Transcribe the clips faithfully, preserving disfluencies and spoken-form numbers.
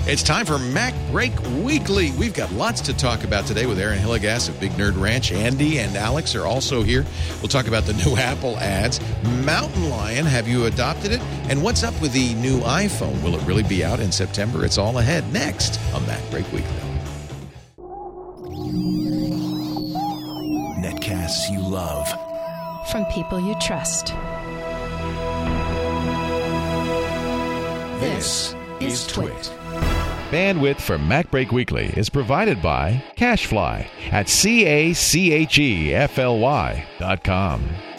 It's time for Mac Break Weekly. We've got lots to talk about today with Aaron Hillegas of Big Nerd Ranch. Andy and Alex are also here. We'll talk about the new Apple ads. Mountain Lion, have you adopted it? And what's up with the new iPhone? Will it really be out in September? It's all ahead next on Mac Break Weekly. Netcasts you love. From people you trust. This is Twit. Bandwidth for Mac Break Weekly is provided by CacheFly at C A C H E F L Y dot com.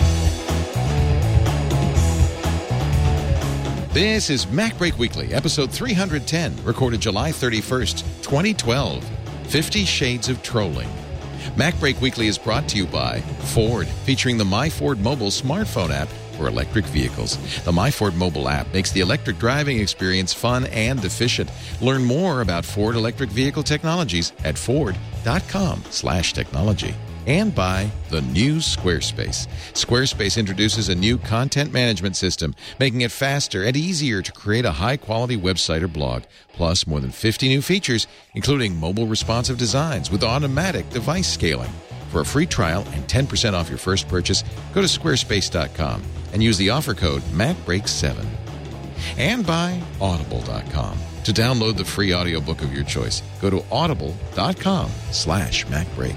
This is Mac Break Weekly, episode three hundred ten, recorded July thirty-first, twenty twelve. Fifty Shades of Trolling. Mac Break Weekly is brought to you by Ford, featuring the MyFord mobile smartphone app for electric vehicles. The MyFord mobile app makes the electric driving experience fun and efficient. Learn more about Ford electric vehicle technologies at ford.com slash technology. And by the new Squarespace. Squarespace introduces a new content management system, making it faster and easier to create a high-quality website or blog. Plus, more than fifty new features, including mobile responsive designs with automatic device scaling. For a free trial and ten percent off your first purchase, go to squarespace dot com and use the offer code Mac Break seven. And by audible dot com. To download the free audiobook of your choice, go to audible.com slash MacBreak.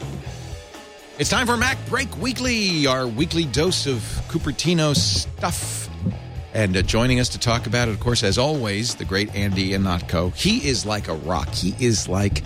It's time for Mac Break Weekly, our weekly dose of Cupertino stuff. And uh, joining us to talk about it, of course, as always, the great Andy Ihnatko. He is like a rock. He is like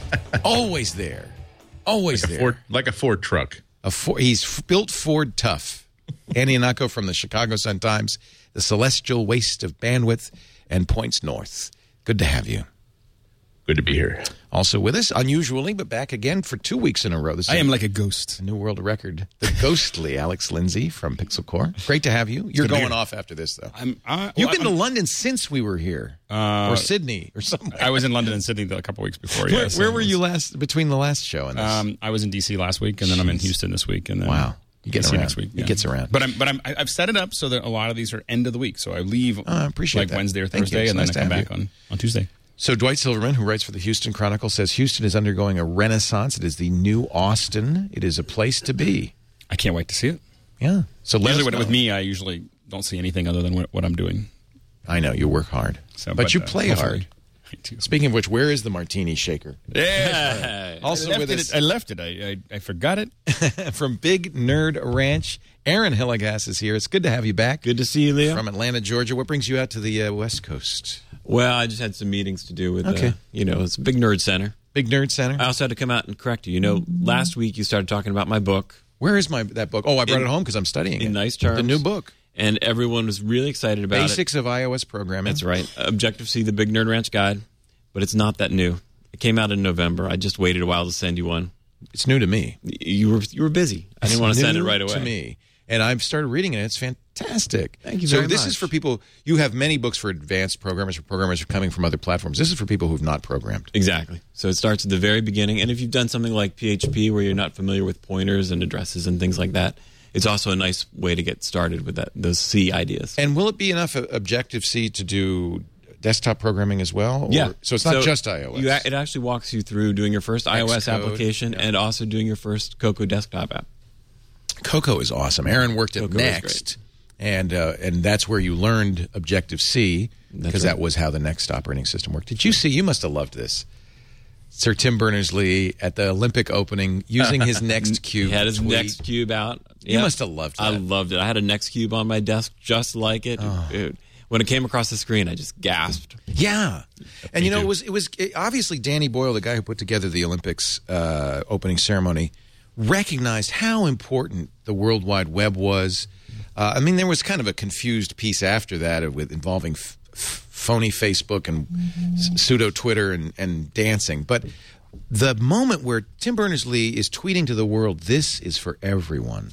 always there. Always like a there. Ford, like a Ford truck. A Ford, he's f- built Ford tough. Andy Ihnatko from the Chicago Sun-Times, the celestial waste of bandwidth, and points north. Good to have you. Good to be here. Also with us, unusually, but back again for two weeks in a row. This is I am like a ghost. a new world record. The ghostly Alex Lindsay from Pixel Core. Great to have you. You're going off after this, though. I'm, uh, You've well, been I'm, to London since we were here. Uh, or Sydney or somewhere. I was in London and Sydney a couple weeks before. Where, yes, where and were was- you last, between the last show and this? Um, I was in D C last week, and then I'm in Houston this week, and then Wow. You get D C around. next week. He gets around. But I'm, but I'm, I- I've set it up so that a lot of these are end of the week. So I leave Oh, I appreciate like that. Wednesday or Thank you. Thursday, It's and nice then to I come have back you. on, on Tuesday. So Dwight Silverman, who writes for the Houston Chronicle, says Houston is undergoing a renaissance. It is the new Austin. It is a place to be. I can't wait to see it. Yeah. So let Usually, us with, know. with me, I usually don't see anything other than what, what I'm doing. I know you work hard, So, but, but, you uh, play hopefully. hard. I do. Speaking of which, where is the martini shaker? Yeah. Also I left with it, us- I left it. I, I, I forgot it. From Big Nerd Ranch, Aaron Hillegas is here. It's good to have you back. Good to see you, Leo. From Atlanta, Georgia. What brings you out to the uh, West Coast? Well, I just had some meetings to do with, Okay. uh, you know, it's a big nerd center. Big Nerd Center? I also had to come out and correct you. You know, last week you started talking about my book, Where is my that book? Oh, I brought In- it home because I'm studying it. in nice terms. The new book. and everyone was really excited about Basics of iOS Programming. it. That's right. Objective-C, the Big Nerd Ranch Guide, but it's not that new. It came out in November. I just waited a while to send you one. It's new to me. You were you were busy. I didn't want to It's send it new right away. to me. And I've started reading it. It's fantastic. Thank you So very this much. is for people, you have many books for advanced programmers, for programmers who are coming from other platforms. This is for people who have not programmed. Exactly. So it starts at the very beginning. And if you've done something like P H P where you're not familiar with pointers and addresses and things like that, it's also a nice way to get started with that those C ideas. And will it be enough of Objective-C to do desktop programming as well? Or- Yeah. So it's not So just iOS. You, it actually walks you through doing your first iOS Xcode, application yeah. and also doing your first Cocoa desktop app. Cocoa is awesome. Aaron worked at Cocoa is Next, and uh, and that's where you learned Objective-C, because right. that was how the Next operating system worked. Did you see? You must have loved this. Sir Tim Berners-Lee at the Olympic opening using his Next Cube. He had his tweet. Next Cube out. You Yep. must have loved I that. loved it. I had a Next Cube on my desk just like it. Oh. It- when it came across the screen, I just gasped. Yeah, and Me you know too. it was it was it, obviously Danny Boyle, the guy who put together the Olympics uh, opening ceremony, recognized how important the World Wide Web was. Uh, I mean, there was kind of a confused piece after that with involving f- f- phony Facebook and s- pseudo Twitter and, and dancing, but the moment where Tim Berners-Lee is tweeting to the world, "This is for everyone,"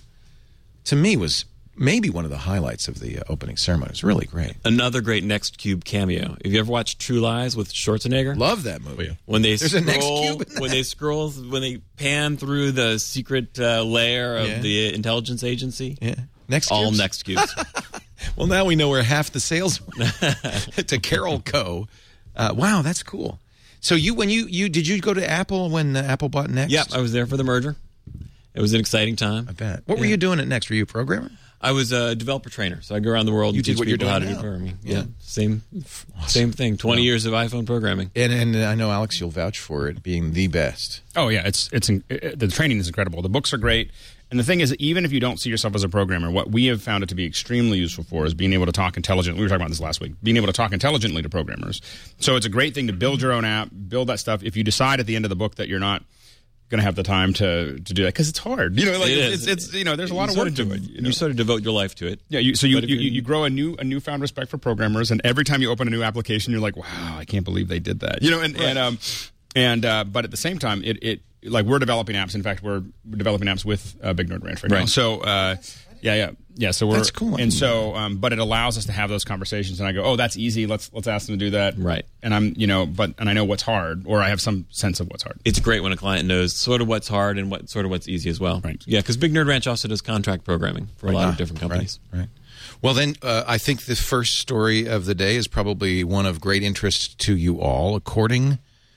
to me was maybe one of the highlights of the uh, opening ceremony. It was really great. Another great Next Cube cameo. Have you ever watched True Lies with Schwarzenegger? Love that movie. When they There's a Next scroll, Cube in when that. they scroll, when they pan through the secret uh, layer of Yeah. the intelligence agency, Yeah. Next all Cubes? Next Cubes. Well, now we know where half the sales went to Carol Co. Uh, wow, that's cool. So you when you, you did you go to Apple when uh, Apple bought Next? Yep, I was there for the merger. It was an exciting time. I bet. What yeah. were you doing at Next? Were you a programmer? I was a developer trainer, so I go around the world You and did teach what you're people how to doing do now. programming. Yeah. Yeah, same, same thing. Twenty Well. years of iPhone programming. And and I know Alex, you'll vouch for it being the best. Oh yeah, it's it's it, it- the training is incredible. The books are great, and the thing is, even if you don't see yourself as a programmer, what we have found it to be extremely useful for is being able to talk intelligently. We were talking about this last week. Being able to talk intelligently to programmers. So it's a great thing to build your own app, build that stuff. If you decide at the end of the book that you're not going to have the time to to do that because it's hard. You know, like It it's, is. it's it's you know, there's a lot You of sort work to de- it. You, You know? sort of devote your life to it. Yeah, you, so you, But if you, you're- you grow a new a newfound respect for programmers, and every time you open a new application, you're like, wow, I can't believe they did that. You know, and and um, and uh, but at the same time, it it like we're developing apps. In fact, we're developing apps with uh, Big Nerd Ranch right, now. Right. So uh, yeah, yeah, yeah. So we're That's cool. And so, um, but it allows us to have those conversations. And I go, oh, that's easy. Let's let's ask them to do that. Right. And I'm you know, but and I know what's hard, or I have some sense of what's hard. It's great when a client knows sort of what's hard and what sort of what's easy as well. Right. Yeah, because Big Nerd Ranch also does contract programming for a lot Ah, of different companies. Right. right. Well, then uh, I think the first story of the day is probably one of great interest to you all. According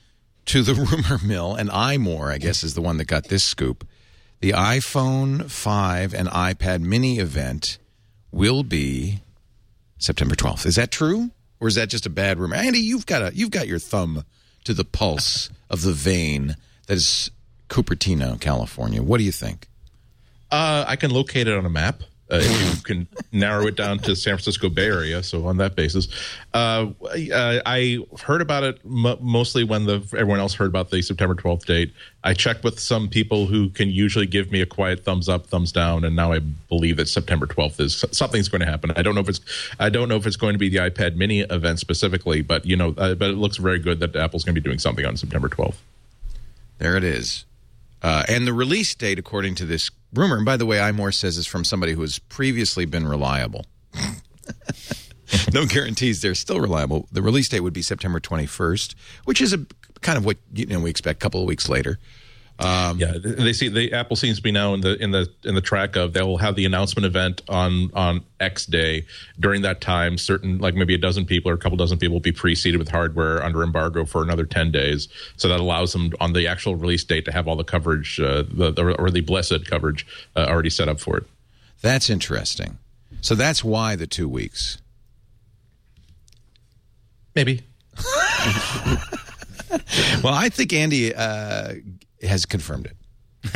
to the rumor mill, and iMore, I guess, is the one that got this scoop. The iPhone five and iPad mini event will be September twelfth. Is that true, or is that just a bad rumor? Andy, you've got a you've got your thumb to the pulse of the vein that is Cupertino, California. What do you think? Uh, I can locate it on a map. Uh, if you can narrow it down to San Francisco Bay Area, so on that basis, uh, uh, I heard about it m- mostly when the everyone else heard about the September twelfth date. I checked with some people who can usually give me a quiet thumbs up, thumbs down, and now I believe that September twelfth is something's going to happen. I don't know if it's I don't know if it's going to be the iPad Mini event specifically, but you know, uh, but it looks very good that Apple's going to be doing something on September twelfth. There it is. Uh, and the release date, according to this rumor, and by the way, iMore says is from somebody who has previously been reliable. No guarantees they're still reliable. The release date would be September twenty-first, which is a kind of what you know we expect a couple of weeks later. Um, Yeah, they see the Apple seems to be now in the in the in the track of they will have the announcement event on on X day. During that time, certain like maybe a dozen people or a couple dozen people will be pre-seated with hardware under embargo for another ten days. So that allows them on the actual release date to have all the coverage, uh, the, the or the blessed coverage uh, already set up for it. That's interesting. So that's why the two weeks. Maybe. Well, I think Andy uh, has confirmed it.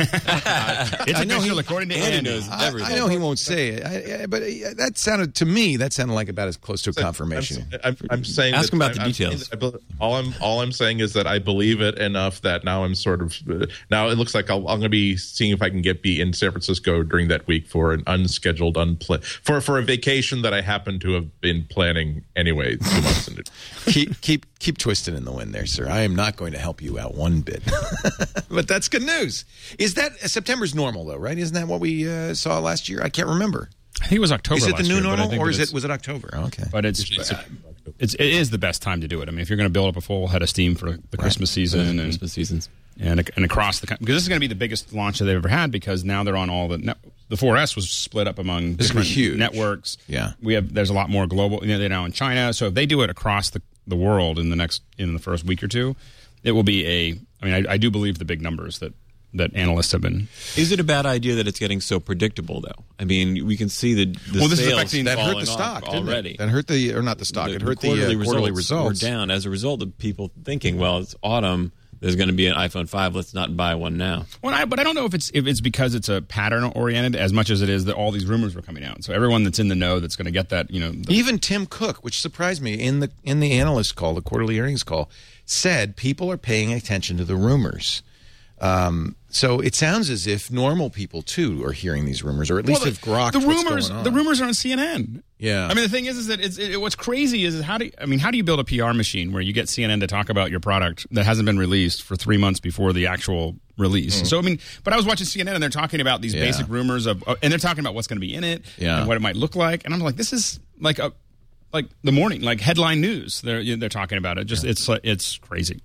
It's official, according to Andy Andy. knows I, everything. I know he won't say it, I, I, but uh, that sounded to me that sounded like about as close to a confirmation. I'm, I'm, I'm saying Ask that him about the I'm saying details. that I bel- all I'm all I'm saying is that I believe it enough that now I'm sort of uh, now it looks like I'll, I'm going to be seeing if I can get be in San Francisco during that week for an unscheduled unpla- for for a vacation that I happen to have been planning anyway two months into. keep keep keep twisting in the wind there, sir. I am not going to help you out one bit. But that's good news. Is that uh, September's normal though, right? Isn't that what we uh, saw last year? I can't remember. I think it was October. Is it the last new year, but I normal, think or that is it's- it was it October? Oh, okay. But it's, it's it is the best time to do it. I mean, if you're going to build up a full head of steam for the Christmas season and Christmas seasons. and and across the country, because this is going to be the biggest launch that they've ever had, because now they're on all the net, the four S was split up among This is gonna different be huge. networks. Yeah. we have there's a lot more global. You know, they're now in China, so if they do it across the, the world in the next in the first week or two, it will be a. I mean, I, I do believe the big numbers that that analysts have been. Is it a bad idea that it's getting so predictable, though? I mean, we can see the, the Well, this is sales affecting- That hurt falling the off stock didn't it? already. That hurt the or not the stock. The- it hurt the the, quarterly, uh, quarterly results, results. were down as a result of people thinking, well, it's autumn. There's going to be an iPhone five. Let's not buy one now. Well, I, but I don't know if it's if it's because it's a pattern oriented as much as it is that all these rumors were coming out. So everyone that's in the know that's going to get that, you know, the, Even Tim Cook, which surprised me in the in the analyst call, the quarterly earnings call, said people are paying attention to the rumors. Um, so it sounds as if normal people too are hearing these rumors, or at least Well, have grokked the what's rumors. going on. The rumors are on C N N. Yeah. I mean, the thing is, is that it's, it, what's crazy is how do you, I mean, how do you build a P R machine where you get C N N to talk about your product that hasn't been released for three months before the actual release? Mm. So I mean, but I was watching C N N and they're talking about these Yeah. basic rumors of, uh, and they're talking about what's going to be in it Yeah. and what it might look like, and I'm like, this is like a like the morning, like headline news. They're they're talking about it. Just it's it's crazy.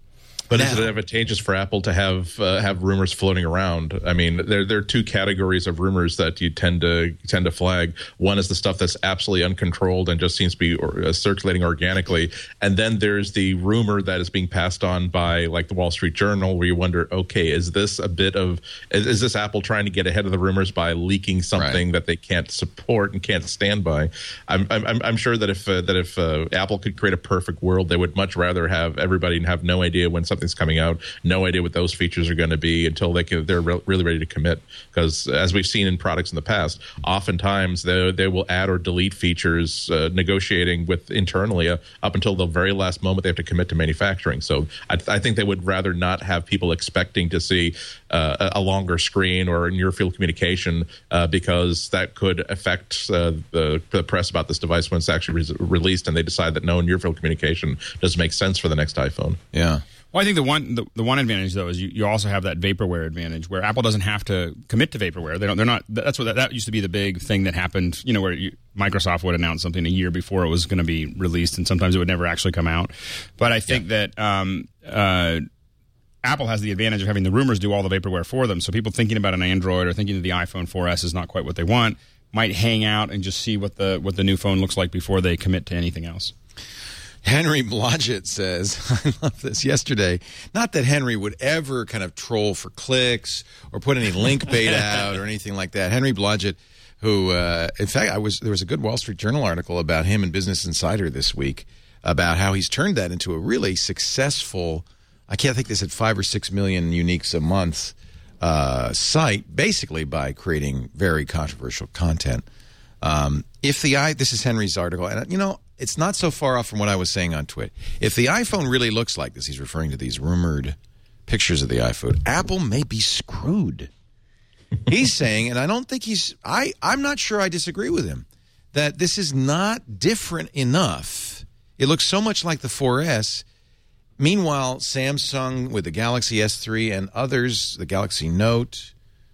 But Now- is it advantageous for Apple to have uh, have rumors floating around? I mean, there there are two categories of rumors that you tend to tend to flag. One is the stuff that's absolutely uncontrolled and just seems to be or, uh, circulating organically, and then there's the rumor that is being passed on by like the Wall Street Journal, where you wonder, okay, is this a bit of is, is this Apple trying to get ahead of the rumors by leaking something Right. that they can't support and can't stand by? I'm I'm, I'm sure that if uh, that if uh, Apple could create a perfect world, they would much rather have everybody have no idea when something something's coming out, no idea what those features are going to be until they can, they're re- really ready to commit. Because as we've seen in products in the past, oftentimes they, they will add or delete features, uh, negotiating with internally uh, up until the very last moment they have to commit to manufacturing. So I, I think they would rather not have people expecting to see uh, a longer screen or near field communication uh, because that could affect uh, the, the press about this device when it's actually re- released and they decide that no, near field communication doesn't make sense for the next iPhone. Yeah. Well, I think the one the, the one advantage though is you, you also have that vaporware advantage where Apple doesn't have to commit to vaporware. They don't. They're not. That's what that, that used to be the big thing that happened. You know, where you, Microsoft would announce something a year before it was going to be released, and sometimes it would never actually come out. But I think yeah. that um, uh, Apple has the advantage of having the rumors do all the vaporware for them. So people thinking about an Android or thinking that the iPhone four S is not quite what they want might hang out and just see what the what the new phone looks like before they commit to anything else. Henry Blodgett says, I love this, yesterday, not that Henry would ever kind of troll for clicks or put any link bait out or anything like that. Henry Blodgett, who, uh, in fact, I was there was a good Wall Street Journal article about him in Business Insider this week about how he's turned that into a really successful, I can't think they said five or six million uniques a month uh, site, basically by creating very controversial content. Um, if the i, this is Henry's article, and you know, it's not so far off from what I was saying on Twitter. If the iPhone really looks like this, he's referring to these rumored pictures of the iPhone, Apple may be screwed. He's saying, and I don't think he's, I, I'm not sure I disagree with him, that this is not different enough. It looks so much like the four S. Meanwhile, Samsung with the Galaxy S three and others, the Galaxy Note,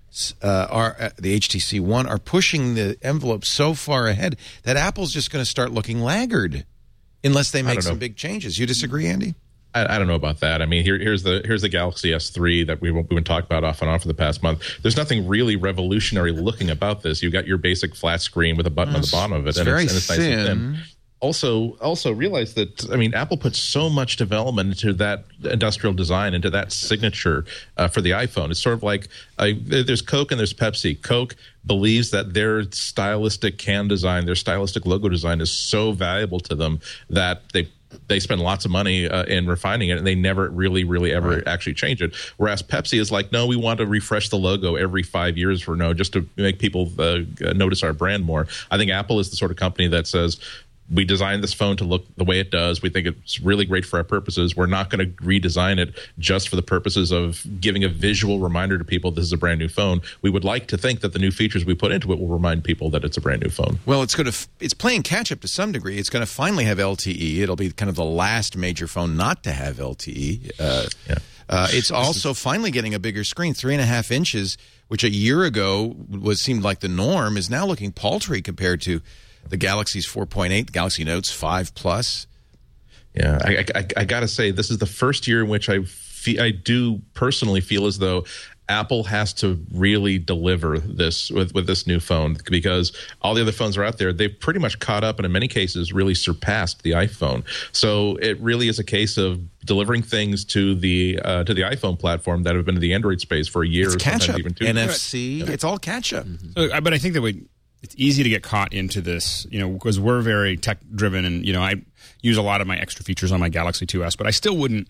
Uh, are uh, the H T C One are pushing the envelope so far ahead that Apple's just going to start looking laggard unless they make some big changes. You disagree, Andy? I, I don't know about that. I mean, here, here's the here's the Galaxy S three that we've, we've been talking about off and on for the past month. There's nothing really revolutionary looking about this. You've got your basic flat screen with a button It's, on the bottom of it. It's and very it's, and it's nice and thin. thin. Also, also realize that, I mean, Apple puts so much development into that industrial design, into that signature uh, for the iPhone. It's sort of like uh, there's Coke and there's Pepsi. Coke believes that their stylistic can design, their stylistic logo design is so valuable to them that they they spend lots of money uh, in refining it, and they never really, really ever right. actually change it. Whereas Pepsi is like, no, we want to refresh the logo every five years for no, just to make people uh, notice our brand more. I think Apple is the sort of company that says, we designed this phone to look the way it does. We think it's really great for our purposes. We're not going to redesign it just for the purposes of giving a visual reminder to people this is a brand new phone. We would like to think that the new features we put into it will remind people that it's a brand new phone. Well, it's going to it's playing catch up to some degree. It's going to finally have L T E. It'll be kind of the last major phone not to have L T E. Uh, yeah. uh, it's also finally getting a bigger screen, three and a half inches, which a year ago was seemed like the norm, is now looking paltry compared to the Galaxy's four point eight, the Galaxy Notes five Plus. Yeah, I, I, I got to say, this is the first year in which I fe- I do personally feel as though Apple has to really deliver this with, with this new phone, because all the other phones are out there. They've pretty much caught up and in many cases really surpassed the iPhone. So it really is a case of delivering things to the uh, to the iPhone platform that have been in the Android space for a year it's or catch sometimes up. even two. N F C, yeah. It's all catch up. Mm-hmm. So, but I think that we... It's easy to get caught into this, you know, because we're very tech driven, and you know, I use a lot of my extra features on my Galaxy two S, but I still wouldn't,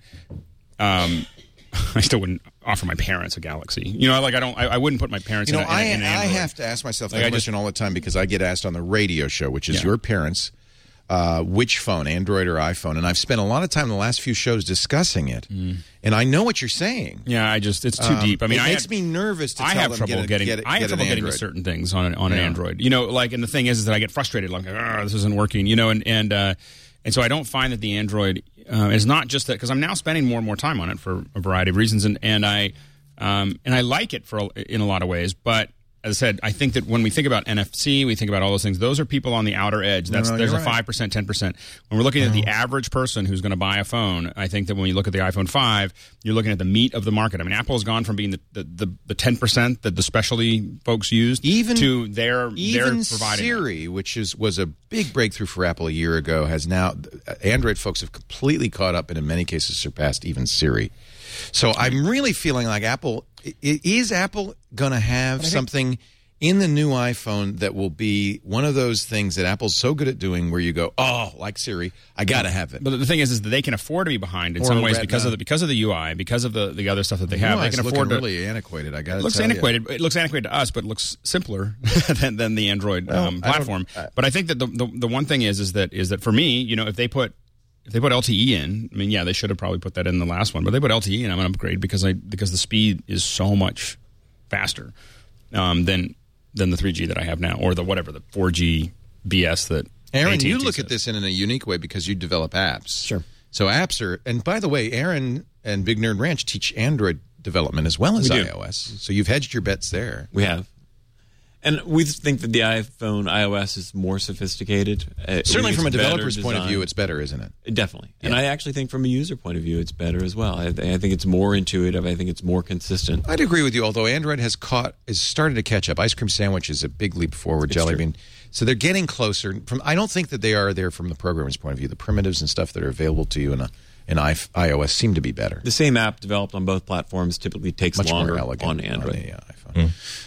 um, I still wouldn't offer my parents a Galaxy. You know, like I don't, I, I wouldn't put my parents. You know, in, a, I in, a, in an I Android. have to ask myself that like question just, all the time because I get asked on the radio show, which is yeah. your parents, uh, which phone, Android or iPhone, and I've spent a lot of time in the last few shows discussing it, mm. and I know what you're saying. Yeah, I just it's too um, deep. I mean, it I makes had, me nervous to I tell have them trouble get a, getting. Get a, I have get trouble an getting to Android. certain things on an, on yeah. an Android. You know, like, and the thing is, is that I get frustrated. Like, oh, this isn't working. You know, and and uh, and so I don't find that the Android uh, is not just that, because I'm now spending more and more time on it for a variety of reasons, and and I um, and I like it for in a lot of ways, but as I said, I think that when we think about N F C, we think about all those things. Those are people on the outer edge. That's No, no, there's a you're right. five percent, ten percent. When we're looking at the average person who's going to buy a phone, I think that when you look at the iPhone five, you're looking at the meat of the market. I mean, Apple has gone from being the the, the, the ten percent that the specialty folks used Even- to their Even they're providing that. Siri, which is was a big breakthrough for Apple a year ago, has now Android folks have completely caught up and in many cases surpassed even Siri. So I'm really feeling like Apple i- is Apple going to have something in the new iPhone that will be one of those things that Apple's so good at doing, where you go, oh, like Siri, I got to have it. But the thing is, is that they can afford to be behind in Or some ways Retina. because of the because of the U I, because of the, the other stuff that they have. U I They is can looking afford to. really antiquated. I got to It looks tell you. antiquated. It looks antiquated to us, but it looks simpler than, than the Android Well, um, I don't- platform. I- but I think that the, the the one thing is is that is that for me, you know, if they put if they put L T E in, I mean, yeah, they should have probably put that in the last one, but they put L T E in, I'm going to upgrade because I because the speed is so much faster um, than than the three G that I have now, or the whatever the four G B S that. Aaron, A T and T you look says. at this in a unique way because you develop apps. Sure. So apps are, and by the way, Aaron and Big Nerd Ranch teach Android development as well as We do. iOS. So you've hedged your bets there. We have. And we think that the iPhone iOS is more sophisticated. Uh, we Certainly think from a it's better developer's point of view, designed. it's better, isn't it? Definitely. And I actually think from a user point of view, it's better as well. I, I think it's more intuitive. I think it's more consistent. I'd agree with you, although Android has caught, has started to catch up. Ice cream sandwich is a big leap forward, Jelly Bean. So they're getting closer. From I don't think that they are there from the programmer's point of view. The primitives and stuff that are available to you in a in I, iOS seem to be better. The same app developed on both platforms typically takes Much longer more elegant on Android. the uh, iPhone.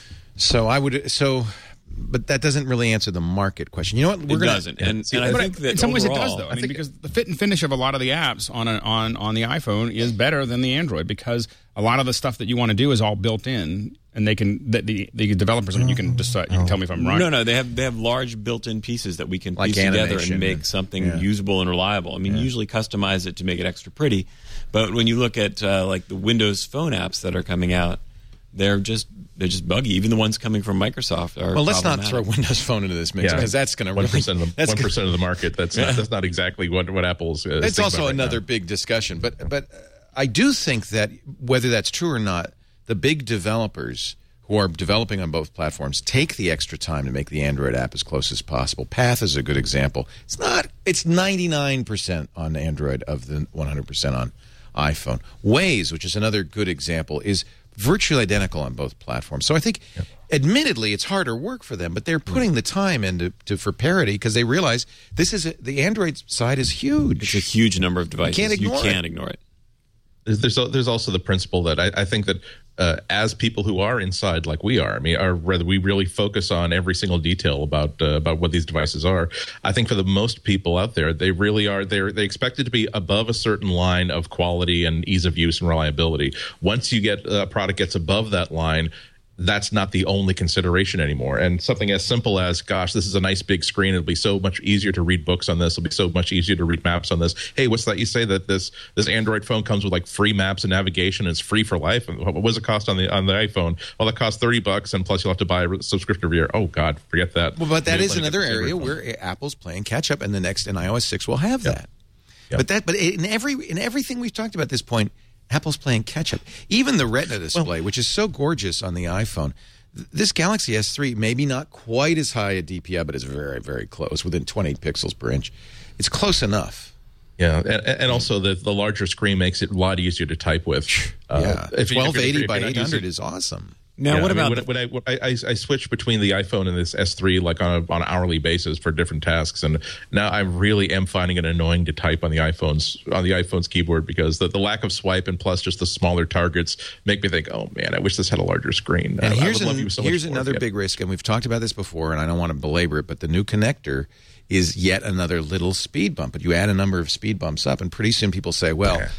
So I would so, but that doesn't really answer the market question. You know what? We're It gonna, doesn't. And, and I But think that in some ways it does, overall- though. I, I mean, think- because the fit and finish of a lot of the apps on a, on on the iPhone is better than the Android, because a lot of the stuff that you want to do is all built in, and they can the the, the developers you can decide. You can tell me if I'm right. No, no, they have they have large built-in pieces that we can Like piece together animation and make and- something yeah. usable and reliable. I mean, usually customize it to make it extra pretty, but when you look at uh, like the Windows Phone apps that are coming out, they're just they're just buggy. Even the ones coming from Microsoft are. well, let's not problematic. throw Windows Phone into this mix Yeah. because that's going to One really percent of the that's one gonna- percent of the market. That's not, that's not exactly what what Apple's. Uh, It's thinking also about right another now. big discussion, but but uh, I do think that whether that's true or not, the big developers who are developing on both platforms take the extra time to make the Android app as close as possible. Path is a good example. It's not. It's ninety-nine percent on Android of the one hundred percent on iPhone. Waze, which is another good example, is virtually identical on both platforms. So I think, admittedly, it's harder work for them, but they're putting the time into to, for parity because they realize this is a, the Android side is huge. It's a huge number of devices. can't ignore you can't it. ignore it. There's there's, there's also the principle that I, I think that uh, as people who are inside, like we are, I mean, are whether we really focus on every single detail about uh, about what these devices are. I think for the most people out there, they really are. They they expect it to be above a certain line of quality and ease of use and reliability. Once you get a product gets above that line, that's not the only consideration anymore. And something as simple as, gosh, this is a nice big screen. It'll be so much easier to read books on this. It'll be so much easier to read maps on this. Hey, what's that? You say that this this Android phone comes with like free maps and navigation and it's free for life. And what does it cost on the on the iPhone? Well, that costs thirty bucks, and plus you'll have to buy a subscription every year. Oh God, forget that. Well, but that Maybe is let it another get the area Android phone. where Apple's playing catch up, and the next in iOS six will have that. Yeah. But that, but in every in everything we've talked about at this point, Apple's playing catch up. Even the Retina display, which is so gorgeous on the iPhone, th- this Galaxy S three maybe not quite as high a D P I, but it's very very close, within twenty pixels per inch. It's close enough. Yeah, and, and also the the larger screen makes it a lot easier to type with. Uh, yeah, if you- if twelve you're- eighty if by you're not eight hundred using- is awesome. Now, Yeah, what I mean, about when, the- when I, I, I I switch between the iPhone and this S three like on a, on an hourly basis for different tasks, and now I really am finding it annoying to type on the iPhone's on the iPhone's keyboard because the, the lack of swipe and plus just the smaller targets make me think, oh man, I wish this had a larger screen. And I, here's, I would love an- you so much here's more another if you had- big risk, and we've talked about this before, and I don't want to belabor it, but the new connector is yet another little speed bump. But you add a number of speed bumps up, and pretty soon people say, well, Yeah.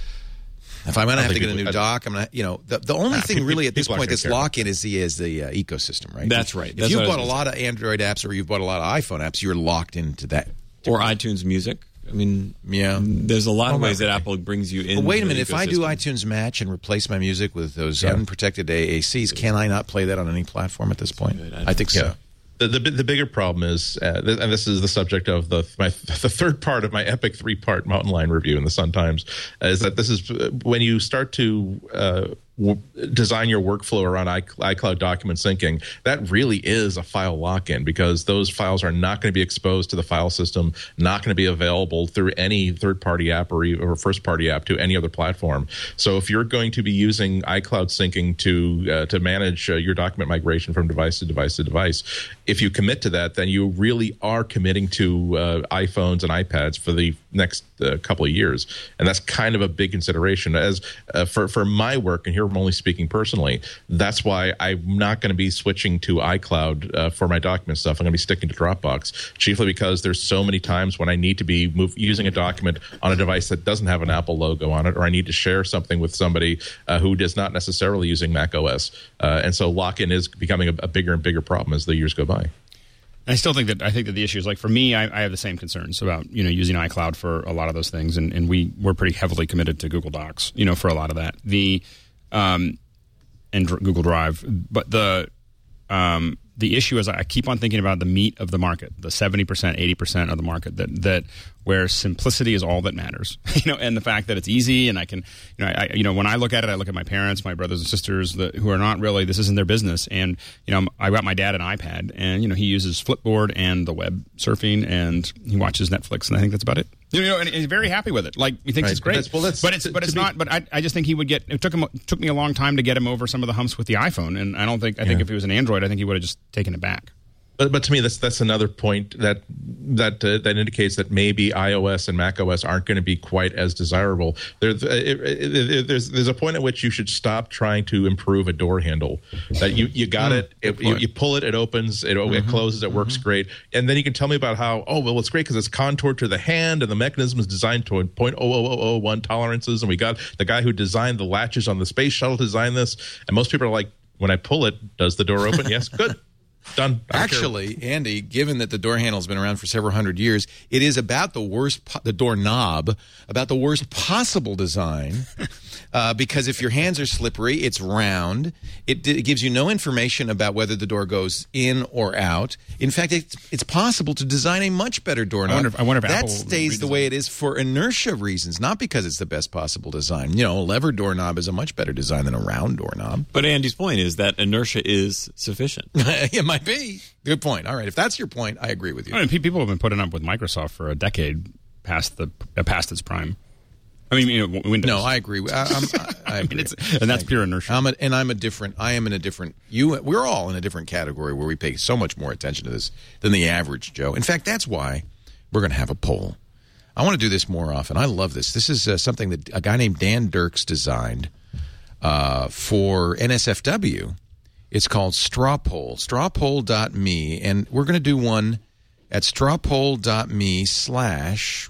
if I'm going to I have to think get a new people- I- dock, I'm going to, you know, the, the only Ah, thing people- really at this people aren't point gonna that's care about lock-in is the is the uh, ecosystem, right? That's right. If That's you've what I bought a was lot of Android apps or you've bought a lot of iPhone apps, you're locked into that. or iTunes Music? I mean, Yeah. there's a lot of Oh, ways that really? Apple brings you in. But wait a minute, if I do iTunes Match and replace my music with those Yeah. unprotected A A Cs, can I not play that on any platform at this point? good. I I, don't think so. Yeah. The, the the bigger problem is, uh, th- and this is the subject of the my the third part of my epic three part Mountain Lion review in the Sun Times, uh, is that this is uh, when you start to uh, w- design your workflow around I- iCloud document syncing, that really is a file lock-in, because those files are not going to be exposed to the file system, not going to be available through any third-party app or, or first-party app to any other platform. So if you're going to be using iCloud syncing to uh, to manage uh, your document migration from device to device to device, if you commit to that, then you really are committing to uh, iPhones and iPads for the next uh, couple of years, and that's kind of a big consideration. As uh, for for my work, and here I'm only speaking personally, that's why I'm not going to be switching to iCloud uh, for my document stuff. I'm going to be sticking to Dropbox, chiefly because there's so many times when I need to be move, using a document on a device that doesn't have an Apple logo on it, or I need to share something with somebody uh, who is not necessarily using Mac O S, uh, and so lock-in is becoming a, a bigger and bigger problem as the years go by. I still think that I think that the issue is, like, for me, I, I have the same concerns about, you know, using iCloud for a lot of those things, and, and we we're pretty heavily committed to Google Docs, you know, for a lot of that. The um, and Dr- Google Drive, but the um, the issue is I keep on thinking about the meat of the market, the seventy percent, eighty percent of the market that that where simplicity is all that matters, you know, and the fact that it's easy, and I can, you know, I, you know, when I look at it, I look at my parents, my brothers and sisters that, who are not really, this isn't their business, and, you know, I got my dad an iPad, and, you know, he uses Flipboard and the web surfing, and he watches Netflix, and I think that's about it. You know, and he's very happy with it. Like, he thinks Right. it's great. But that's- well, that's- but it's to- but it's to be- not. But I, I just think he would get. It took him it took me a long time to get him over some of the humps with the iPhone, and I don't think. I think Yeah. if he was an Android, I think he would have just taken it back. But, but to me, that's that's another point that that uh, that indicates that maybe iOS and macOS aren't going to be quite as desirable. There, it, it, it, there's there's a point at which you should stop trying to improve a door handle. That you you got Mm, it, it you, you pull it, it opens, it, Mm-hmm. it closes, it works great, and then you can tell me about how oh well it's great because it's contoured to the hand and the mechanism is designed to zero point zero zero zero zero one tolerances, and we got the guy who designed the latches on the space shuttle designed this, and most people are like, when I pull it, does the door open? Yes, good. Done. Actually, Andy, given that the door handle has been around for several hundred years, it is about the worst, po- the door knob, about the worst possible design. Uh, because if your hands are slippery, it's round. It, d- it gives you no information about whether the door goes in or out. In fact, it's, it's possible to design a much better doorknob. I wonder if- I wonder if that Apple stays the redesign- way it is for inertia reasons, not because it's the best possible design. You know, a lever doorknob is a much better design than a round doorknob. But Andy's point is that inertia is sufficient. It might be. Good point. All right. If that's your point, I agree with you. I mean, pe- people have been putting up with Microsoft for a decade past the uh, past its prime. I mean, you know, Windows. No, I agree. I, I'm, I, I I agree. mean, it's, and that's pure inertia. I'm a, and I'm a different. I am in a different. You. We're all in a different category where we pay so much more attention to this than the average Joe. In fact, that's why we're going to have a poll. I want to do this more often. I love this. This is uh, something that a guy named Dan Dirks designed uh, for N S F W. It's called Straw Poll. strawpoll dot me, and we're going to do one at strawpoll dot me slash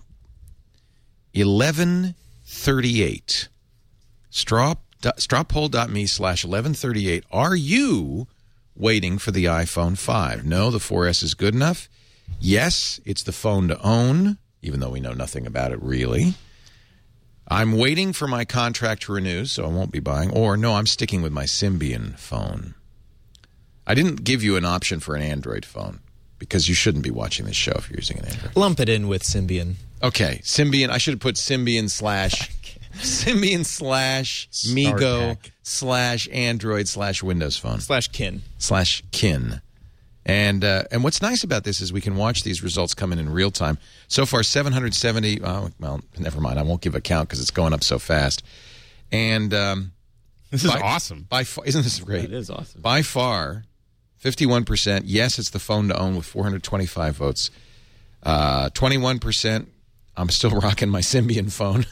eleven thirty-eight. Straw, strawpoll dot me slash eleven thirty-eight. Are you waiting for the iPhone five? No, the four S is good enough. Yes, it's the phone to own, even though we know nothing about it really. I'm waiting for my contract to renew, so I won't be buying. Or, no, I'm sticking with my Symbian phone. I didn't give you an option for an Android phone because you shouldn't be watching this show if you're using an Android. Lump it in with Symbian. Okay, Symbian. I should have put Symbian slash Symbian slash Migo StarTAC. slash Android slash Windows Phone Slash kin. slash kin. And uh, and what's nice about this is we can watch these results come in in real time. So far, seven hundred seventy. Oh, well, never mind. I won't give a count because it's going up so fast. And um, This is by, awesome. By far, isn't this great? It is awesome. By far, fifty-one percent. Yes, it's the phone to own with four hundred twenty-five votes. Uh, twenty-one percent. I'm still rocking my Symbian phone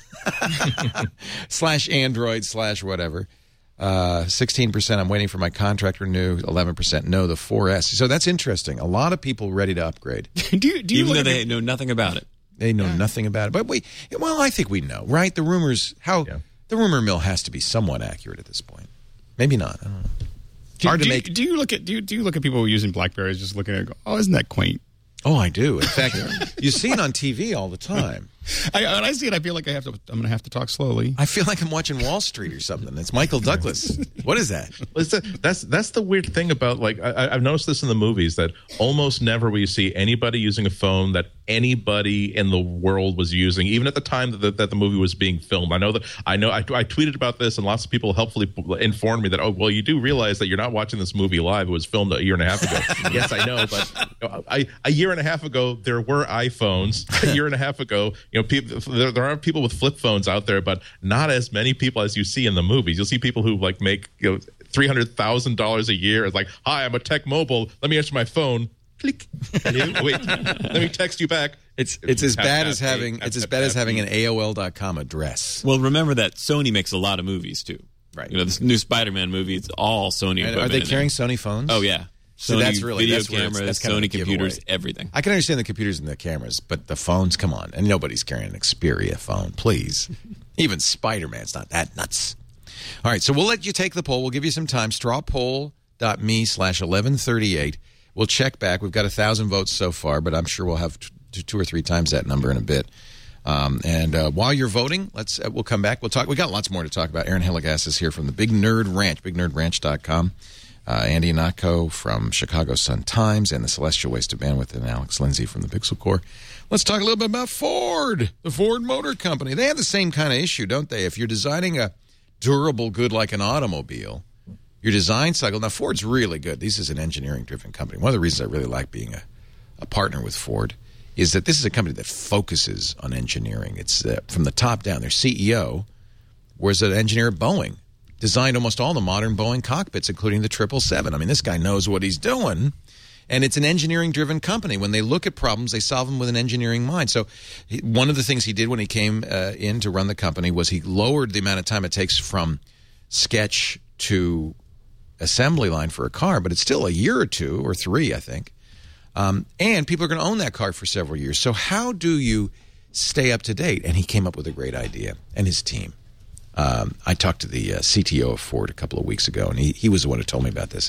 slash Android slash whatever. Uh, sixteen percent. I'm waiting for my contract renew. eleven percent. No, the four S. So that's interesting. A lot of people ready to upgrade. do you, do you Even look though at they the- know nothing about it. They know nothing about it. But we, well, I think we know, right? The rumors, how Yeah. the rumor mill has to be somewhat accurate at this point. Maybe not. I don't know. do, Hard to do you- make. do you look at do you, do you look at people using BlackBerries just looking at it and go, oh, isn't that quaint? Oh, I do. In fact, you see it on T V all the time. I, when I see it, I feel like I have to. I'm going to have to talk slowly. I feel like I'm watching Wall Street or something. It's Michael Douglas. What is that? Well, it's the, that's that's the weird thing about like I, I've noticed this in the movies that almost never will you see anybody using a phone that anybody in the world was using, even at the time that the, that the movie was being filmed. I know that I know I, I tweeted about this, and lots of people helpfully informed me that oh well, you do realize that you're not watching this movie live. It was filmed a year and a half ago. Yes, I know, but you know, I, a year and a half ago there were iPhones. A year and a half ago, you know, people there, there are people with flip phones out there, but not as many people as you see in the movies. You'll see people who like make you know three hundred thousand dollars a year. It's like, hi, I'm a Tech Mobile. Let me answer my phone. Click. Hello? Wait, let me text you back. It's it's as bad as having it's as bad as having an A O L dot com address. Well, remember that Sony makes a lot of movies too. Right. You know, this new Spider-Man movie, it's all Sony And equipment. are they in carrying there. Sony phones? Oh yeah. So Sony that's really video that's where it's- cameras, that's kind of Sony a giveaway. computers, everything. I can understand the computers and the cameras, but the phones, come on. And nobody's carrying an Xperia phone, please. Even Spider-Man's not that nuts. All right, so we'll let you take the poll. We'll give you some time. strawpoll.me slash 1138. We'll check back. We've got one thousand votes so far, but I'm sure we'll have t- two or three times that number in a bit. Um, and uh, while you're voting, let's uh, we'll come back. We'll talk. We got lots more to talk about. Aaron Hillegas is here from the Big Nerd Ranch, big nerd ranch dot com. Uh, Andy Ihnatko from Chicago Sun-Times and the Celestial Waste of Bandwidth, and Alex Lindsay from the Pixel Corps. Let's talk a little bit about Ford, the Ford Motor Company. They have the same kind of issue, don't they? If you're designing a durable good like an automobile, your design cycle. Now, Ford's really good. This is an engineering-driven company. One of the reasons I really like being a, a partner with Ford is that this is a company that focuses on engineering. It's uh, from the top down. Their C E O was an engineer at Boeing. Designed almost all the modern Boeing cockpits, including the triple seven. I mean, this guy knows what he's doing, and it's an engineering-driven company. When they look at problems, they solve them with an engineering mind. So he, one of the things he did when he came uh, in to run the company was he lowered the amount of time it takes from sketch to assembly line for a car, but it's still a year or two or three, I think. Um, and people are going to own that car for several years. So how do you stay up to date? And he came up with a great idea, and his team. Um, I talked to the uh, C T O of Ford a couple of weeks ago, and he, he was the one who told me about this.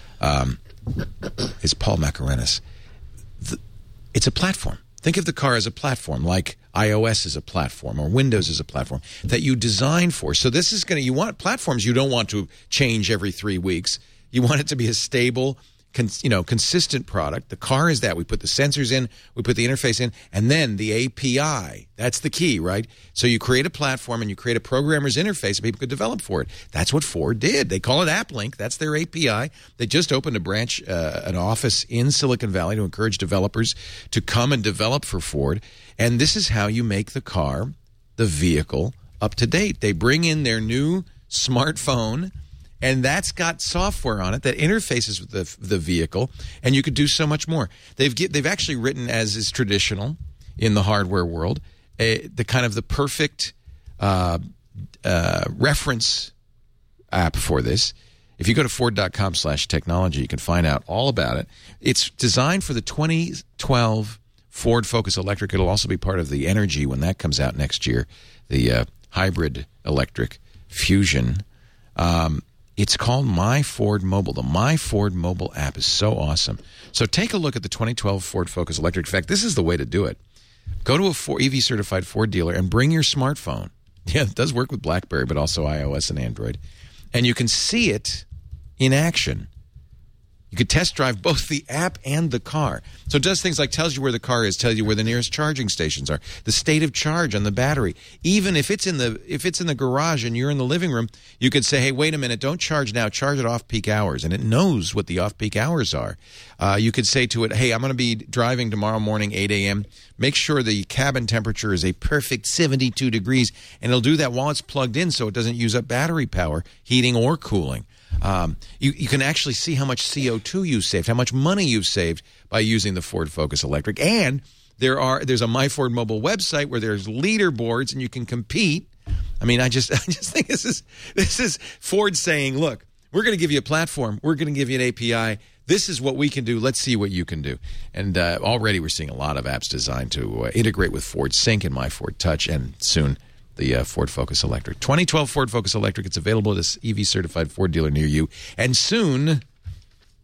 Um, it's Paul Macarenas. The, it's a platform. Think of the car as a platform, like iOS is a platform or Windows is a platform that you design for. So this is going to, you want platforms you don't want to change every three weeks. You want it to be a stable, Con, you know, consistent product. The car is that. We put the sensors in, we put the interface in, and then the A P I. That's the key, right? So you create a platform and you create a programmer's interface that people could develop for it. That's what Ford did. They call it AppLink. That's their A P I. They just opened a branch, uh, an office in Silicon Valley to encourage developers to come and develop for Ford. And this is how you make the car, the vehicle, up to date. They bring in their new smartphone, and that's got software on it that interfaces with the the vehicle, and you could do so much more. They've get, they've actually written, as is traditional in the hardware world, a, the kind of the perfect uh, uh, reference app for this. If you go to Ford.com slash technology, you can find out all about it. It's designed for the twenty twelve Ford Focus Electric. It'll also be part of the Energy when that comes out next year, the uh, hybrid electric Fusion. Um, It's called My Ford Mobile. The My Ford Mobile app is so awesome. So take a look at the twenty twelve Ford Focus Electric. In fact, this is the way to do it. Go to a Ford, E V-certified Ford dealer and bring your smartphone. Yeah, it does work with BlackBerry, but also iOS and Android. And you can see it in action. You could test drive both the app and the car. So it does things like tells you where the car is, tells you where the nearest charging stations are, the state of charge on the battery. Even if it's in the if it's in the garage and you're in the living room, you could say, hey, wait a minute, don't charge now, charge at off-peak hours. And it knows what the off-peak hours are. Uh, you could say to it, hey, I'm going to be driving tomorrow morning, eight a.m. Make sure the cabin temperature is a perfect seventy-two degrees. And it'll do that while it's plugged in so it doesn't use up battery power, heating or cooling. Um, you, you can actually see how much C O two you saved, how much money you've saved by using the Ford Focus Electric. And there are there's a My Ford Mobile website where there's leaderboards and you can compete. I mean, I just I just think this is this is Ford saying, look, we're going to give you a platform, we're going to give you an A P I. This is what we can do. Let's see what you can do. And uh, already we're seeing a lot of apps designed to uh, integrate with Ford Sync and My Ford Touch, and soon the uh, Ford Focus Electric. twenty twelve Ford Focus Electric. It's available at a E V-certified Ford dealer near you. And soon,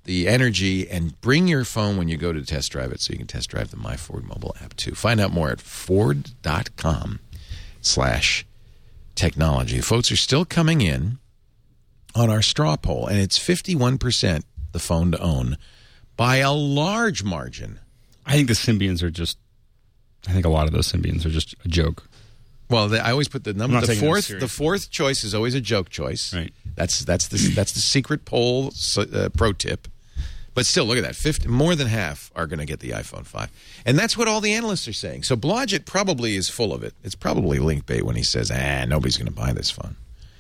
the energy, and bring your phone when you go to test drive it so you can test drive the My Ford mobile app too. Find out more at Ford.com slash technology. Votes are still coming in on our straw poll, and it's fifty-one percent the phone to own by a large margin. I think the Symbians are just, I think a lot of those Symbians are just a joke. Well, they, I always put the number. I'm not The taking that fourth, serious. the fourth choice is always a joke choice. Right. That's that's the that's the secret poll uh, pro tip. But still, look at that. fifty, more than half are going to get the iPhone five, and that's what all the analysts are saying. So Blodgett probably is full of it. It's probably link bait when he says, "Ah, nobody's going to buy this phone."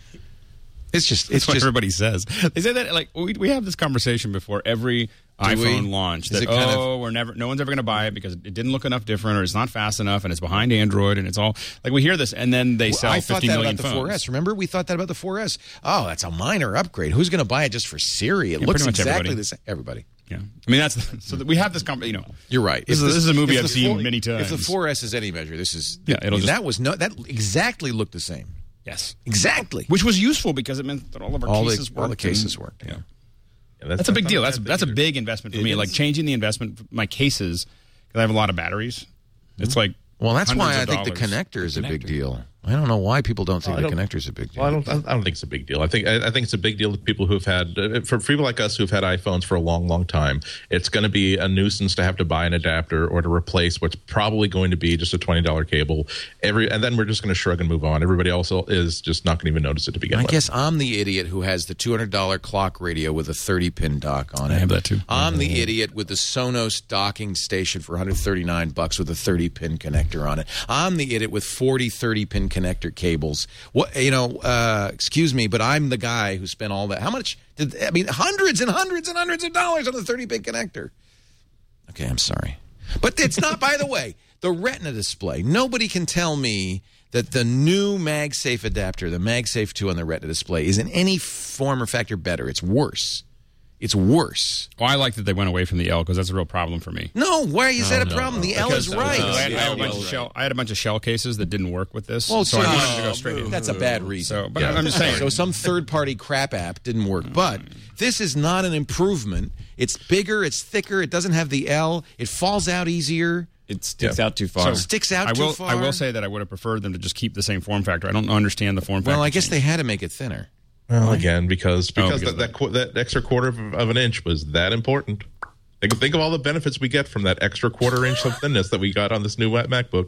It's just That's it's what just everybody says. They say that like we we have this conversation before every iPhone we? launch. Is That it kind of- oh, we're never, no one's ever going to buy it because it didn't look enough different, or it's not fast enough, and it's behind Android, and it's all like we hear this, and then they sell I thought fifty that million about the phones. four S. Remember, we thought that about the four S. Oh, that's a minor upgrade. Who's going to buy it just for Siri? It Yeah, looks pretty much exactly everybody. the same. Everybody. Yeah, I mean that's so that we have this conversation. You know, You're right. This If is- this is a movie if I've the seen many times. If the four S is any measure, this is Yeah, it'll I mean, just- that was no that exactly looked the same. yes, Exactly. which was useful because it meant that all of our All the- cases worked. all the cases and- worked, Yeah. Yeah, That's a big not deal. bad That's thing that's a either. big investment for It me. Like is. changing the investment, for my cases, because I have a lot of batteries. It's like Well, that's why I hundreds of think the dollars. connector is a big connector. deal. I don't know why people don't think I the don't- connector is a big deal. Well, I don't. I don't think it's a big deal. I think. I, I think it's a big deal to people who've had, uh, for people like us who've had iPhones for a long, long time. It's going to be a nuisance to have to buy an adapter or to replace what's probably going to be just a twenty dollar cable. Every and then we're just going to shrug and move on. Everybody else is just not going to even notice it to begin I with. guess I'm the idiot who has the two hundred dollar clock radio with a thirty pin dock on it. I have that too. I'm the idiot with the Sonos docking station for one hundred thirty-nine bucks with a thirty pin connector on it. I'm the idiot with forty thirty pin connector cables. What you know, uh, excuse me, but I'm the guy who spent all that. How much did I mean hundreds and hundreds and hundreds of dollars on the thirty pin connector? Okay, I'm sorry. But it's not, by the way, the Retina display. Nobody can tell me that the new MagSafe adapter, the MagSafe two on the Retina display, is in any form or factor better. It's worse. It's worse. Well, I like that they went away from the L because that's a real problem for me. No, why is that a problem? The L is Because, uh, right. I, had, I, had a Yeah, bunch of right. shell, I had a bunch of shell cases that didn't work with this. Well, so I so- wanted to go straight in. That's a bad reason. So, but I'm just saying. So some third-party crap app didn't work. But this is not an improvement. It's bigger. It's thicker. It doesn't have the L. It falls out easier. It sticks Yeah. out too far. It sticks out I too will. far. I will say that I would have preferred them to just keep the same form factor. I don't understand the form factor. Well, I guess change. they had to make it thinner. Well, again, because because, because that, that qu- that extra quarter of, of an inch was that important. Think, think of all the benefits we get from that extra quarter inch of thinness that we got on this new Ma- MacBook.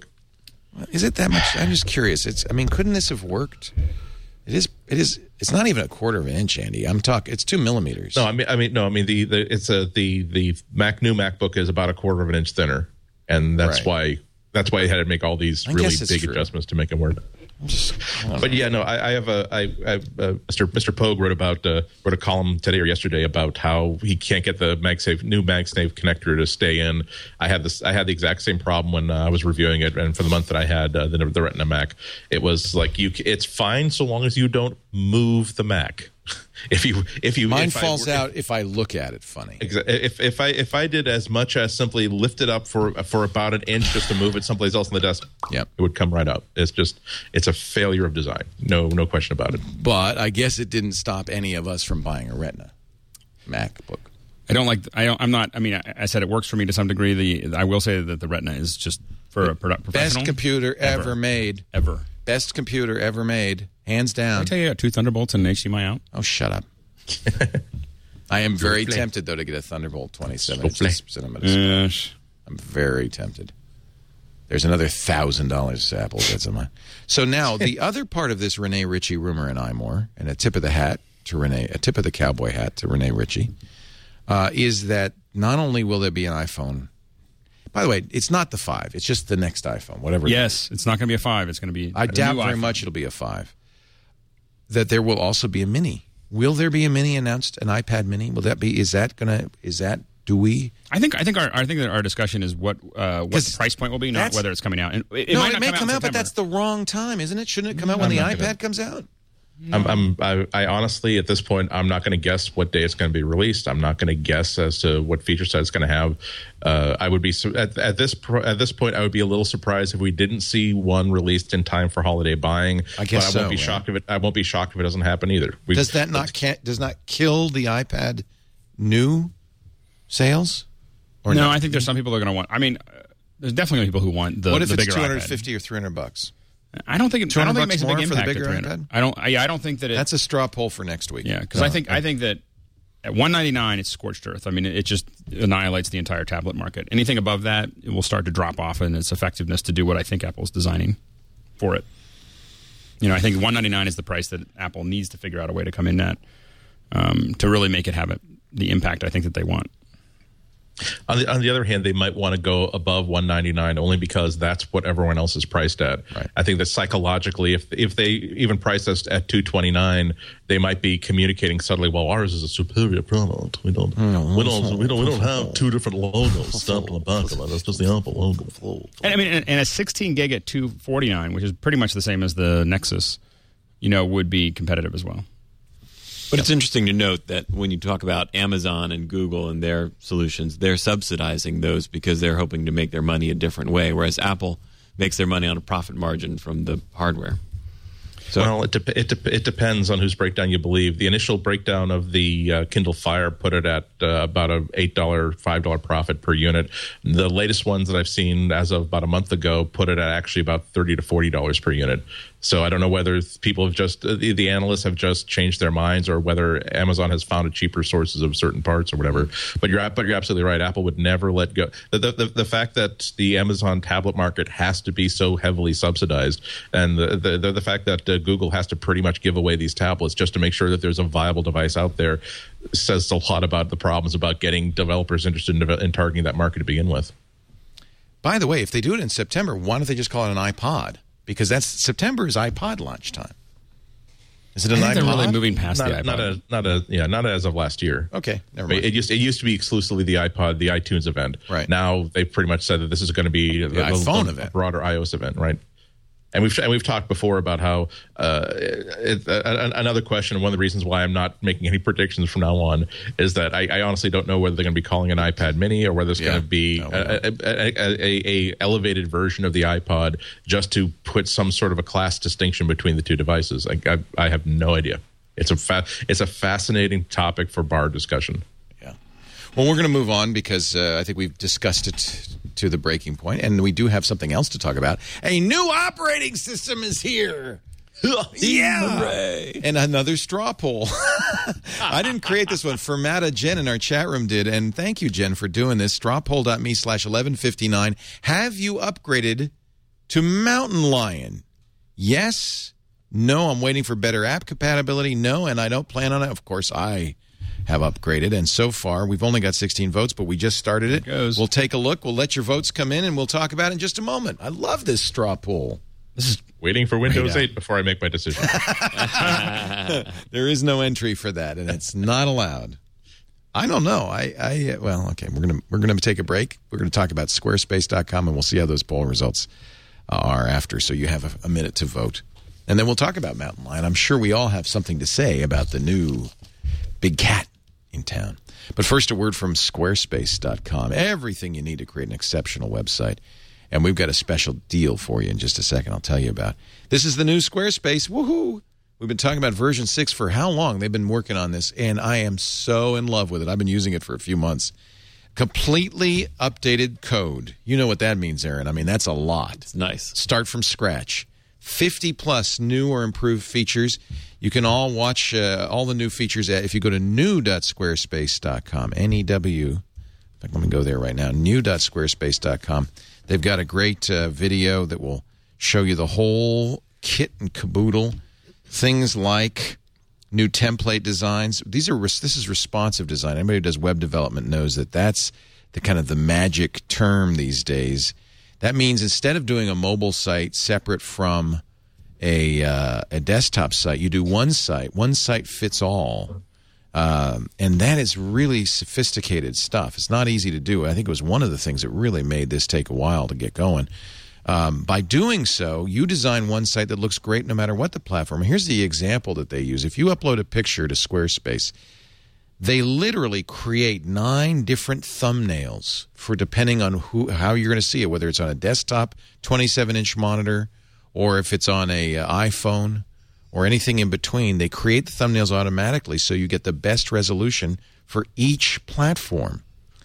Is it that much? I'm just curious. It's. I mean, couldn't this have worked? It is. It is. It's not even a quarter of an inch, Andy. I'm talking. It's two millimeters. No, I mean, I mean, no, I mean the, the it's a the the Mac new MacBook is about a quarter of an inch thinner, and that's Right. why that's why I had to make all these I really guess it's big true. adjustments to make it work. I'm just, I don't But know. yeah, no, I, I have a, I, I uh, Mister Mister Pogue wrote about uh, wrote a column today or yesterday about how he can't get the MagSafe new MagSafe connector to stay in. I had this, I had the exact same problem when uh, I was reviewing it, and for the month that I had uh, the, the Retina Mac, it was like you, it's fine so long as you don't move the Mac. If you, if you, Mine if I falls were- out if I look at it funny. Exa- If if I if I did as much as simply lift it up for for about an inch just to move it someplace else on the desk, Yep. it would come right up. It's just it's a failure of design. No no question about it. But I guess it didn't stop any of us from buying a Retina MacBook. I don't like. I don't, I'm not. I mean, I, I said it works for me to some degree. The I will say that the Retina is just for a produ- professional. Best computer ever, Ever. made. ever. Best computer ever made, hands Did I down. tell you I got two Thunderbolts and an H D M I out? Oh, shut up. I am very Souffle. tempted though to get a Thunderbolt twenty-seven Souffle. inch cinema display. Yes. I'm very tempted. There's another thousand dollars Apple gets in mine. So now the other part of this Renee Ritchie rumor and iMore, and a tip of the hat to Renee, a tip of the cowboy hat to Renee Ritchie, uh, is that not only will there be an iPhone. By the way, it's not the five. It's just the next iPhone, whatever. it is. Yes, it's not going to be a five. It's going to be. I a doubt new very iPhone. much it'll be a five. That there will also be a mini. Will there be a mini announced? An iPad mini? Will that be? Is that gonna? Is that? Do we? I think. I think. Our. I think that our discussion is what. Uh, what 'Cause the price point will be, not that's- whether it's coming out. And it, no, might it not may come come out, out, but that's the wrong time, isn't it? Shouldn't it come out when I'm the not iPad gonna- comes out? I'm, I'm I, I honestly at this point I'm not going to guess what day it's going to be released. I'm not going to guess as to what feature set it's going to have. Uh, I would be su- at, at this pro, at this point I would be a little surprised if we didn't see one released in time for holiday buying. I guess but I won't so, be yeah. shocked if it. I won't be shocked if it doesn't happen either. We, Does that not ca- does not kill the iPad new sales? Or no, not? I think there's some people that are going to want. I mean, uh, there's definitely people who want the. What if the it's bigger two hundred iPad. fifty or three hundred bucks? I don't think it, I don't think it makes a big more for the impact. bigger at three hundred. iPad? I don't. I, I don't think that it. That's a straw poll for next week. Yeah, because No, I think I think that at one ninety-nine it's scorched earth. I mean, it, it just annihilates the entire tablet market. Anything above that, it will start to drop off in its effectiveness to do what I think Apple's designing for it. You know, I think one ninety-nine is the price that Apple needs to figure out a way to come in at um, to really make it have it, the impact I think that they want. On the on the other hand, they might want to go above one ninety-nine only because that's what everyone else is priced at. Right. I think that psychologically, if if they even price us at two twenty-nine, they might be communicating subtly, well, ours is a superior product. We don't mm, we don't we don't we don't have two different logos stamped on the back of it. That's just the Apple logo. And I mean, and, and a sixteen gig at two forty-nine, which is pretty much the same as the Nexus, you know, would be competitive as well. But it's interesting to note that when you talk about Amazon and Google and their solutions, they're subsidizing those because they're hoping to make their money a different way, whereas Apple makes their money on a profit margin from the hardware. So, well, it, de- it, de- it depends on whose breakdown you believe. The initial breakdown of the uh, Kindle Fire put it at uh, about a eight dollars, five dollars profit per unit. The latest ones that I've seen as of about a month ago put it at actually about thirty to forty dollars per unit. So I don't know whether people have just, the, the analysts have just changed their minds or whether Amazon has found a cheaper sources of certain parts or whatever. But you're but you're absolutely right. Apple would never let go. The, the, the fact that the Amazon tablet market has to be so heavily subsidized, and the the, the, the fact that uh, Google has to pretty much give away these tablets just to make sure that there's a viable device out there says a lot about the problems about getting developers interested in, in targeting that market to begin with. By the way, if they do it in September, why don't they just call it an iPod? Because that's September is iPod launch time. Is it an I think iPod? they're really moving past Not, the iPod. not a, not a, yeah, not as of last year. Okay, never I mean, mind. It used it used to be exclusively the iPod, the iTunes event. Right. Now they've pretty much said that this is going to be The a, a, iPhone a, event. a broader iOS event, right? And we've and we've talked before about how uh, it, uh, another question. One of the reasons why I'm not making any predictions from now on is that I, I honestly don't know whether they're going to be calling an iPad Mini or whether it's Yeah. going to be No, we a, a, a, a, a elevated version of the iPod, just to put some sort of a class distinction between the two devices. I, I, I have no idea. It's a fa- it's a fascinating topic for bar discussion. Well, we're going to move on because uh, I think we've discussed it to the breaking point, and we do have something else to talk about. A new operating system is here. Yeah. Hooray. And another straw poll. I didn't create this one. Fermata Jen in our chat room did, and thank you, Jen, for doing this. strawpoll.me slash 1159. Have you upgraded to Mountain Lion? Yes. No, I'm waiting for better app compatibility. No, and I don't plan on it. Of course, I have upgraded, and so far we've only got sixteen votes, but we just started it. Goes. We'll take a look. We'll let your votes come in, and we'll talk about it in just a moment. I love this straw poll. This is Waiting for Windows Right on. eight before I make my decision. There is no entry for that, and it's not allowed. I don't know. I, I well, okay. We're gonna we're gonna take a break. We're gonna talk about Squarespace dot com, and we'll see how those poll results are after. So you have a, a minute to vote, and then we'll talk about Mountain Lion. I'm sure we all have something to say about the new big cat in town. But first, a word from Squarespace dot com. Everything you need to create an exceptional website. And we've got a special deal for you in just a second I'll tell you about. This is the new Squarespace. Woohoo! We've been talking about version six for how long? They've been working on this, and I am so in love with it. I've been using it for a few months. Completely updated code. You know what that means, Aaron. I mean, that's a lot. It's nice. Start from scratch. fifty plus new or improved features. You can all watch uh, all the new features at, if you go to new dot squarespace dot com. N E W. In fact, let me go there right now. new dot squarespace dot com. They've got a great uh, video that will show you the whole kit and caboodle. Things like new template designs. These are res- this is responsive design. Anybody who does web development knows that that's the kind of the magic term these days. That means instead of doing a mobile site separate from a uh, a desktop site, you do one site. One site fits all. Um, and that is really sophisticated stuff. It's not easy to do. I think it was one of the things that really made this take a while to get going. Um, by doing so, you design one site that looks great no matter what the platform. Here's the example that they use. If you upload a picture to Squarespace, they literally create nine different thumbnails for depending on who how you're going to see it, whether it's on a desktop twenty-seven inch monitor or if it's on a uh, iPhone or anything in between. They create the thumbnails automatically so you get the best resolution for each platform.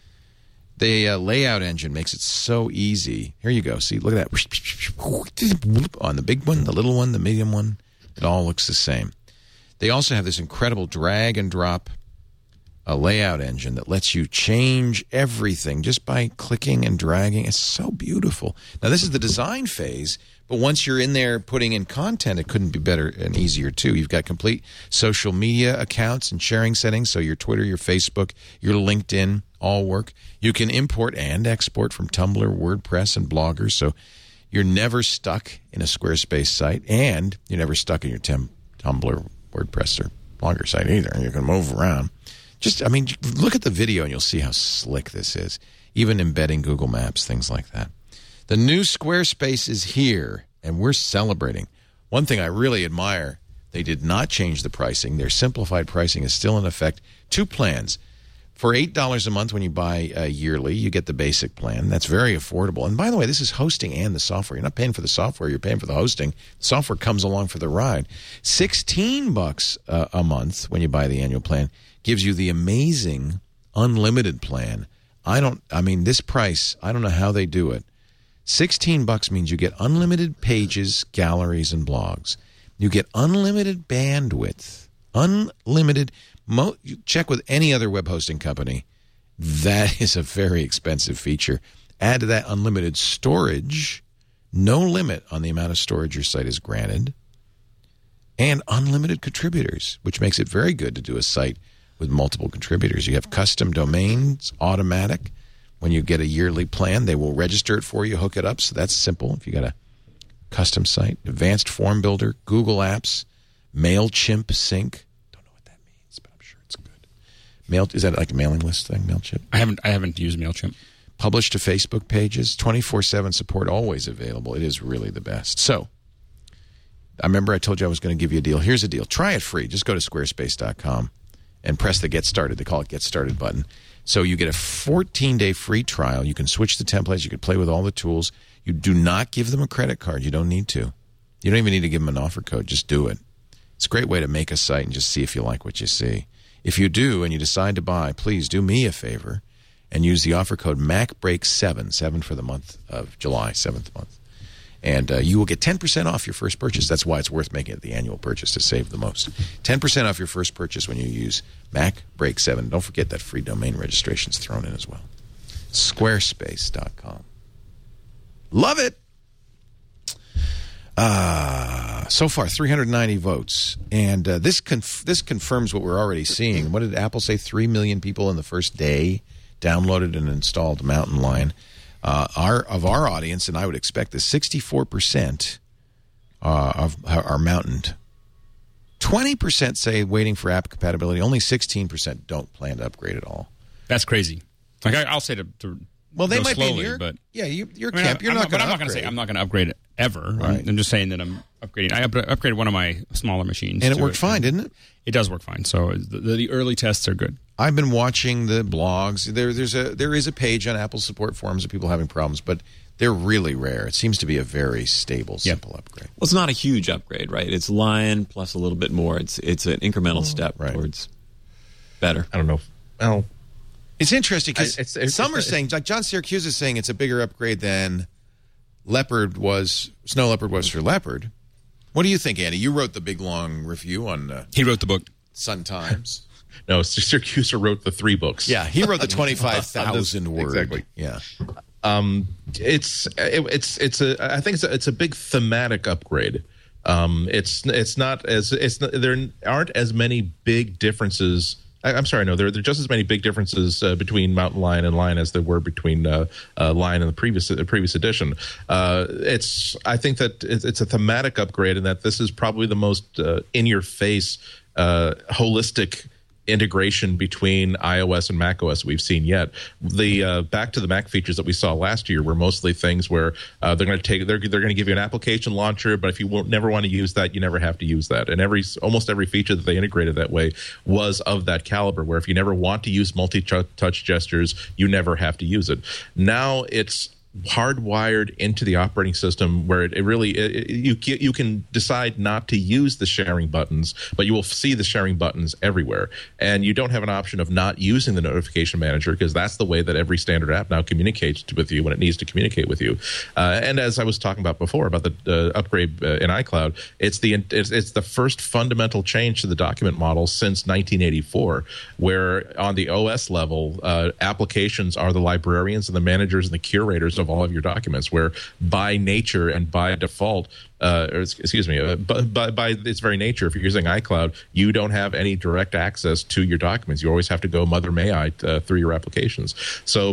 The uh, layout engine makes it so easy. Here you go. See, look at that. On the big one, the little one, the medium one, it all looks the same. They also have this incredible drag and drop uh, layout engine that lets you change everything just by clicking and dragging. It's so beautiful. Now, this is the design phase, but once you're in there putting in content, it couldn't be better and easier, too. You've got complete social media accounts and sharing settings, so your Twitter, your Facebook, your LinkedIn all work. You can import and export from Tumblr, WordPress, and bloggers, so you're never stuck in a Squarespace site, and you're never stuck in your tem- Tumblr, WordPress, or blogger site either. You can move around. Just, I mean, look at the video, and you'll see how slick this is, even embedding Google Maps, things like that. The new Squarespace is here, and we're celebrating. One thing I really admire, they did not change the pricing. Their simplified pricing is still in effect. Two plans. For eight dollars a month when you buy uh, yearly, you get the basic plan. That's very affordable. And by the way, this is hosting and the software. You're not paying for the software. You're paying for the hosting. The software comes along for the ride. sixteen bucks uh, a month when you buy the annual plan gives you the amazing unlimited plan. I don't, I mean, this price, I don't know how they do it. sixteen bucks means you get unlimited pages, galleries, and blogs. You get unlimited bandwidth. Unlimited Mo- you check with any other web hosting company. That is a very expensive feature. Add to that unlimited storage, no limit on the amount of storage your site is granted, and unlimited contributors, which makes it very good to do a site with multiple contributors. You have custom domains, automatic. When you get a yearly plan, they will register it for you, hook it up. So that's simple. If you got a custom site, advanced form builder, Google Apps, MailChimp Sync. Mail, is that like a mailing list thing, MailChimp? I haven't I haven't used MailChimp. Publish to Facebook pages, twenty-four seven support, always available. It is really the best. So, I remember I told you I was going to give you a deal. Here's a deal. Try it free. Just go to squarespace dot com and press the Get Started. They call it Get Started button. So you get a fourteen-day free trial. You can switch the templates. You can play with all the tools. You do not give them a credit card. You don't need to. You don't even need to give them an offer code. Just do it. It's a great way to make a site and just see if you like what you see. If you do and you decide to buy, please do me a favor and use the offer code Mac Break seven, seven for the month of July, seventh month. And uh, you will get ten percent off your first purchase. That's why it's worth making it the annual purchase to save the most. ten percent off your first purchase when you use Mac Break seven. Don't forget that free domain registration is thrown in as well. squarespace dot com. Love it! Uh, so far, three hundred ninety votes. And uh, this conf- this confirms what we're already seeing. What did Apple say? Three million people in the first day downloaded and installed Mountain Lion. Uh, our Of our audience, and I would expect this, sixty-four percent uh, of are mountained. twenty percent say waiting for app compatibility. Only sixteen percent don't plan to upgrade at all. That's crazy. Like I, I'll say to, to well, they go might slowly, be in your, but yeah, you, your I mean, camp. You're I'm not, not going to I'm not going to say I'm not going to upgrade it ever. Right. I'm, I'm just saying that I'm upgrading. I up, upgraded one of my smaller machines, and it to worked fine, didn't it? It does work fine. So the, the, the early tests are good. I've been watching the blogs. There, there's a there is a page on Apple support forums of people having problems, but they're really rare. It seems to be a very stable, simple yep. upgrade. Well, it's not a huge upgrade, right? It's Lion plus a little bit more. It's it's an incremental oh, step right. towards better. I don't know. Well, it's interesting because it's, it's, some it's, are saying, like John Syracuse is saying, it's a bigger upgrade than Leopard was. Snow Leopard was for Leopard. What do you think, Andy? You wrote the big long review on. Uh, he wrote the book. Sun Times. No, Syracuse wrote the three books. Yeah, he wrote the twenty-five thousand word. Exactly. Yeah. Um, it's it, it's it's a I think it's a, it's a big thematic upgrade. Um, it's it's not as it's not, there aren't as many big differences. I, I'm sorry, no, there there are just as many big differences uh, between Mountain Lion and Lion as there were between uh, uh, Lion and the previous uh, previous edition. Uh, it's I think that it's, it's a thematic upgrade, and that this is probably the most uh, in your face, uh, holistic integration between iOS and macOS we've seen yet. The uh, back to the Mac features that we saw last year were mostly things where uh, they're going to take they're they're going to give you an application launcher, but if you won't, never want to use that, you never have to use that. And every almost every feature that they integrated that way was of that caliber, where if you never want to use multi-touch gestures, you never have to use it. Now it's hardwired into the operating system where it, it really it, it, you you can decide not to use the sharing buttons, but you will see the sharing buttons everywhere, and you don't have an option of not using the notification manager because that's the way that every standard app now communicates with you when it needs to communicate with you. Uh, and as I was talking about before about the uh, upgrade uh, in iCloud, it's the it's, it's the first fundamental change to the document model since nineteen eighty-four, where on the O S level, uh, applications are the librarians and the managers and the curators of all of your documents, where by nature and by default, uh, or excuse me, uh, by, by its very nature, if you're using iCloud, you don't have any direct access to your documents. You always have to go Mother May I uh, through your applications. So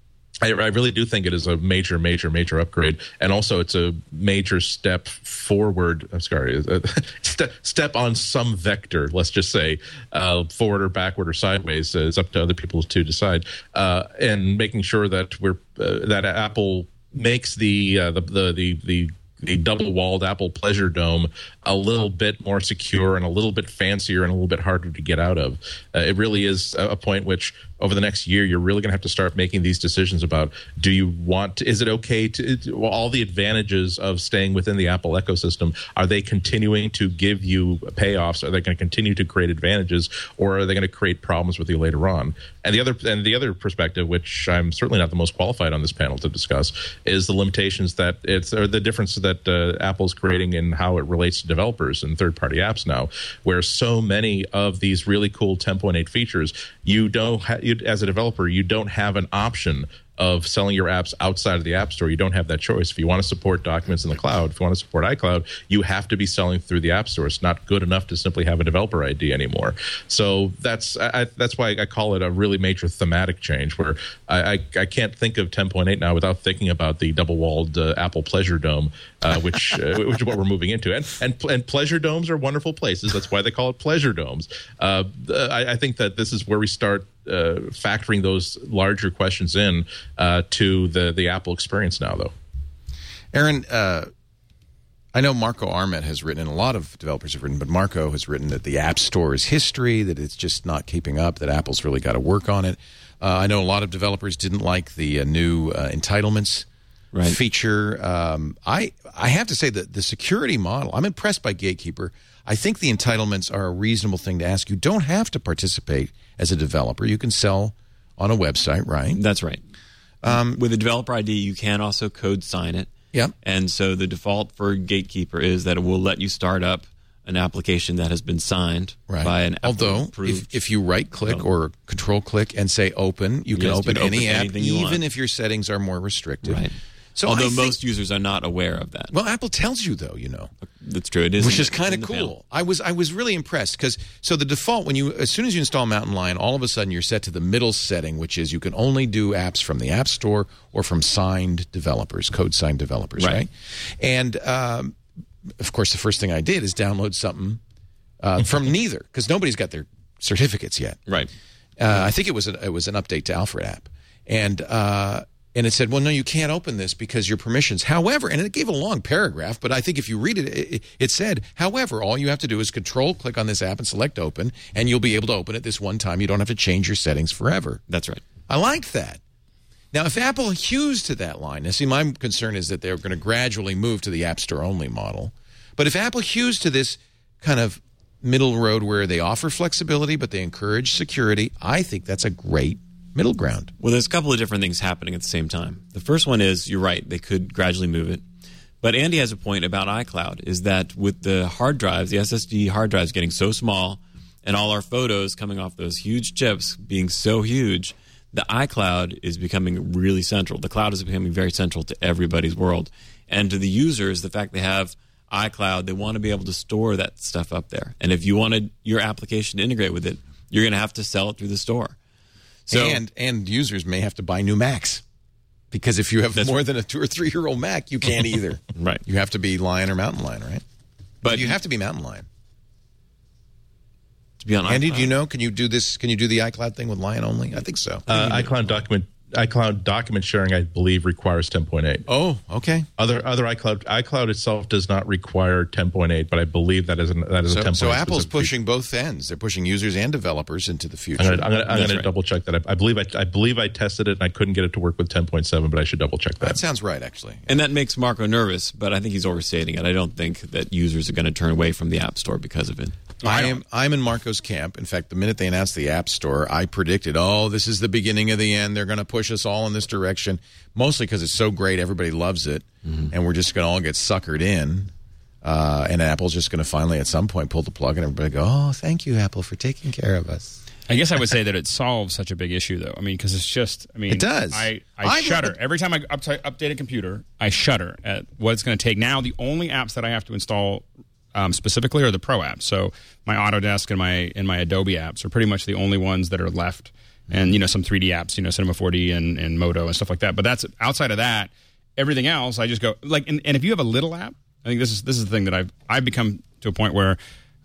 I, I really do think it is a major, major, major upgrade, and also it's a major step forward. I'm sorry, step, step on some vector. Let's just say uh, forward or backward or sideways. Uh, it's up to other people to decide, uh, and making sure that we're uh, that Apple makes the uh, the the the, the the double-walled Apple Pleasure Dome a little bit more secure and a little bit fancier and a little bit harder to get out of. Uh, it really is a, a point which over the next year, you're really going to have to start making these decisions about, do you want to, is it okay to, well, all the advantages of staying within the Apple ecosystem, are they continuing to give you payoffs? Are they going to continue to create advantages, or are they going to create problems with you later on? And the other, and the other perspective, which I'm certainly not the most qualified on this panel to discuss, is the limitations that it's, or the differences that uh, Apple's creating in how it relates to developers and third-party apps now, where so many of these really cool ten point eight features, you don't have, you, as a developer, you don't have an option of selling your apps outside of the App Store. You don't have that choice. If you want to support documents in the cloud, if you want to support iCloud, you have to be selling through the App Store. It's not good enough to simply have a developer I D anymore. So that's I, that's why I call it a really major thematic change, where I, I, I can't think of ten point eight now without thinking about the double-walled uh, Apple Pleasure Dome, uh, which uh, which is what we're moving into. And, and and pleasure domes are wonderful places. That's why they call it pleasure domes. Uh, I, I think that this is where we start Uh, factoring those larger questions in uh, to the the Apple experience now, though. Aaron, uh, I know Marco Arment has written, and a lot of developers have written, but Marco has written that the App Store is history, that it's just not keeping up, that Apple's really got to work on it. Uh, I know a lot of developers didn't like the uh, new uh, entitlements right. feature. Um, I I have to say that the security model, I'm impressed by Gatekeeper. I think the entitlements are a reasonable thing to ask. You don't have to participate as a developer. You can sell on a website, right? That's right. Um, With a developer I D, you can also code sign it. Yeah. And so the default for Gatekeeper is that it will let you start up an application that has been signed right. by an Apple Although, approved if, if you right-click or control-click and say open, you can yes, open you can any open app, you even want. if your settings are more restrictive. Right. So Although think, most users are not aware of that. Well, Apple tells you, though, you know. That's true. It is. Which is kind of cool. Panel. I was I was really impressed because so the default, when you as soon as you install Mountain Lion, all of a sudden you're set to the middle setting, which is you can only do apps from the App Store or from signed developers, code signed developers, right? right? And um, of course, the first thing I did is download something uh, from neither, because nobody's got their certificates yet. Right. Uh, I think it was a, it was an update to Alfred app, and. Uh, And it said, well, no, you can't open this because your permissions. However, and it gave a long paragraph, but I think if you read it, it, it said, however, all you have to do is control, click on this app and select open, and you'll be able to open it this one time. You don't have to change your settings forever. That's right. I like that. Now, if Apple hews to that line, now see, my concern is that they're going to gradually move to the App Store only model. But if Apple hews to this kind of middle road where they offer flexibility, but they encourage security, I think that's a great middle ground. Well, there's a couple of different things happening at the same time. The first one is, you're right, they could gradually move it. But Andy has a point about iCloud, is that with the hard drives, the S S D hard drives getting so small, and all our photos coming off those huge chips being so huge, the iCloud is becoming really central. The cloud is becoming very central to everybody's world. And to the users, the fact they have iCloud, they want to be able to store that stuff up there. And if you wanted your application to integrate with it, you're going to have to sell it through the store. So, and and users may have to buy new Macs, because if you have more than a two or three year old Mac, you can't either. Right. You have to be Lion or Mountain Lion, right? But you have to be Mountain Lion. To be on Andy, iCloud. do you know? Can you do this? Can you do the iCloud thing with Lion only? I think so. Uh, iCloud document iCloud document sharing, I believe, requires ten point eight. Oh, okay. Other other iCloud iCloud itself does not require ten point eight, but I believe that is an, that is So, a ten point eight. so Apple's specific pushing both ends. They're pushing users and developers into the future. I'm going to I'm right. double check that. I, I believe I, I believe I tested it and I couldn't get it to work with ten point seven, but I should double check that. That sounds right, actually. And that makes Marco nervous, but I think he's overstating it. I don't think that users are going to turn away from the App Store because of it. I am I'm in Marco's camp. In fact, the minute they announced the App Store, I predicted, oh, this is the beginning of the end. They're going to push us all in this direction, mostly because it's so great. Everybody loves it, mm-hmm. and we're just going to all get suckered in. Uh, and Apple's just going to finally, at some point, pull the plug, and everybody go, oh, thank you, Apple, for taking care of us. I guess I would say that it solves such a big issue, though. I mean, because it's just, I mean, it does. I, I, I shudder. look- Every time I up- update a computer, I shudder at what it's going to take. Now, the only apps that I have to install um, specifically are the Pro apps. So my Autodesk and my and my Adobe apps are pretty much the only ones that are left. And, you know, some three D apps, you know, Cinema four D and, and Modo and stuff like that. But that's outside of that, everything else, I just go, like, and, and if you have a little app, I think this is this is the thing that I've I've become to a point where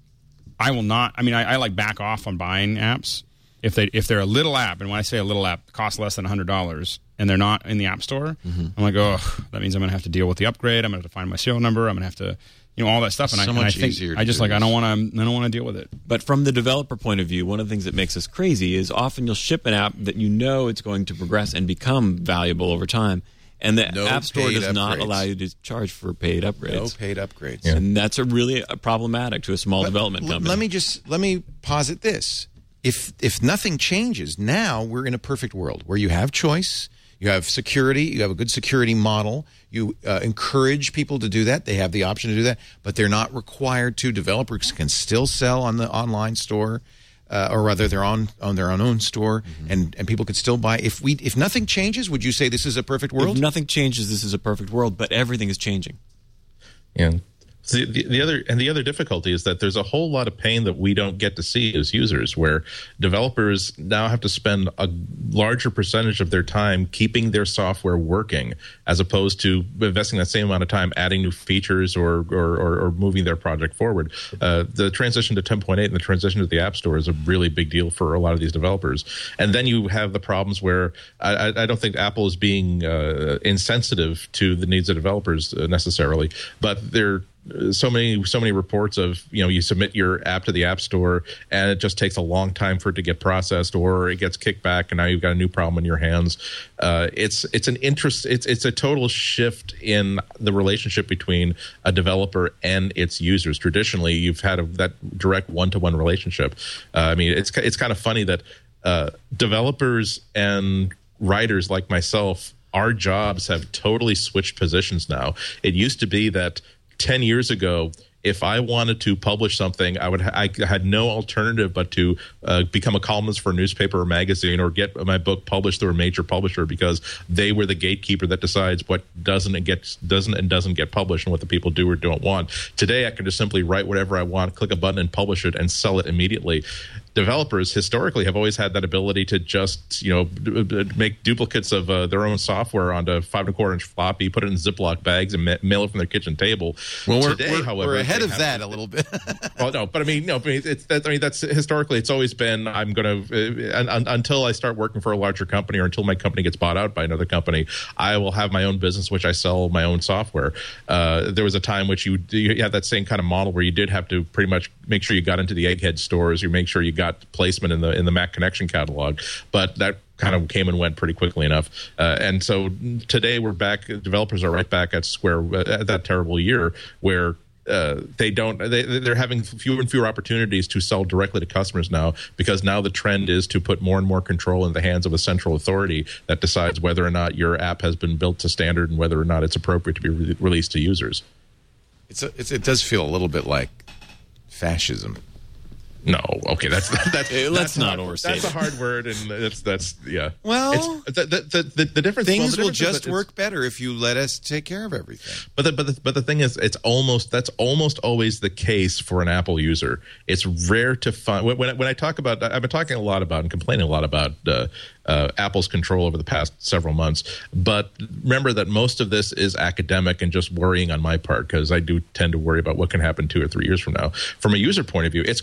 I will not, I mean, I, I like back off on buying apps. If they if they're a little app, and when I say a little app, costs less than one hundred dollars, and they're not in the App Store, mm-hmm. I'm like, oh, that means I'm going to have to deal with the upgrade. I'm going to have to find my serial number. I'm going to have to, you know, all that stuff. And So I, and much I think easier to I just do like I this. don't want to I don't want to deal with it. But from the developer point of view, one of the things that makes us crazy is often you'll ship an app that you know it's going to progress and become valuable over time, and the No App Store paid does not upgrades. allow you to charge for paid upgrades. No paid upgrades. And that's a really uh, problematic to a small But development l- company. Let me just let me posit this: if if nothing changes, now we're in a perfect world where you have choice, you have security, you have a good security model. You uh, encourage people to do that; they have the option to do that, but they're not required to. Developers can still sell on the online store, uh, or rather, they're on on their own own store, mm-hmm. and and people could still buy. If we if nothing changes, would you say this is a perfect world? If nothing changes, this is a perfect world, but everything is changing. Yeah. The, the, the other and the other difficulty is that there's a whole lot of pain that we don't get to see as users, where developers now have to spend a larger percentage of their time keeping their software working, as opposed to investing that same amount of time adding new features or or, or, or moving their project forward. Uh, the transition to ten point eight and the transition to the App Store is a really big deal for a lot of these developers. And then you have the problems where I, I don't think Apple is being uh, insensitive to the needs of developers uh, necessarily, but they're so many so many reports of, you know, you submit your app to the App Store and it just takes a long time for it to get processed, or it gets kicked back and now you've got a new problem in your hands. Uh, it's it's an interest it's it's a total shift in the relationship between a developer and its users. Traditionally, you've had a, that direct one-to-one relationship. Uh, I mean, it's it's kind of funny that uh, developers and writers like myself, our jobs have totally switched positions now. It used to be that ten years ago, if I wanted to publish something, I would ha- I had no alternative but to uh, become a columnist for a newspaper or magazine, or get my book published through a major publisher, because they were the gatekeeper that decides what doesn't and gets doesn't and doesn't get published, and what the people do or don't want. Today, I can just simply write whatever I want, click a button, and publish it, and sell it immediately. Developers historically have always had that ability to just, you know, d- d- make duplicates of uh, their own software onto five and a quarter inch floppy, put it in Ziploc bags, and ma- mail it from their kitchen table. Well, we're, Today, we're, however, we're ahead they of have that to- a little bit. Well, no, but I mean, no, I mean, it's that. I mean, that's historically, it's always been. I'm going to uh, un, until I start working for a larger company, or until my company gets bought out by another company, I will have my own business, which I sell my own software. Uh, there was a time which you you had that same kind of model where you did have to pretty much make sure you got into the Egghead stores, you make sure you got placement in the in the Mac Connection catalog, but that kind of came and went pretty quickly enough. Uh, and so today we're back. Developers are right back at square at that terrible year where. Uh, they don't. They, they're having fewer and fewer opportunities to sell directly to customers now, because now the trend is to put more and more control in the hands of a central authority that decides whether or not your app has been built to standard and whether or not it's appropriate to be re- released to users. It's, a, it's it does feel a little bit like fascism. No, okay, that's that's Hey, let's that's not hard- overstate That's it. a hard word, and that's that's yeah. Well, it's, the, the, the, the difference. well, Things the will difference is just that it's- work better if you let us take care of everything. But the, but the, but the thing is, it's almost that's almost always the case for an Apple user. It's rare to find when when, when I talk about. I've been talking a lot about and complaining a lot about uh, uh, Apple's control over the past several months. But remember that most of this is academic and just worrying on my part, because I do tend to worry about what can happen two or three years from now. From a user point of view, it's great to have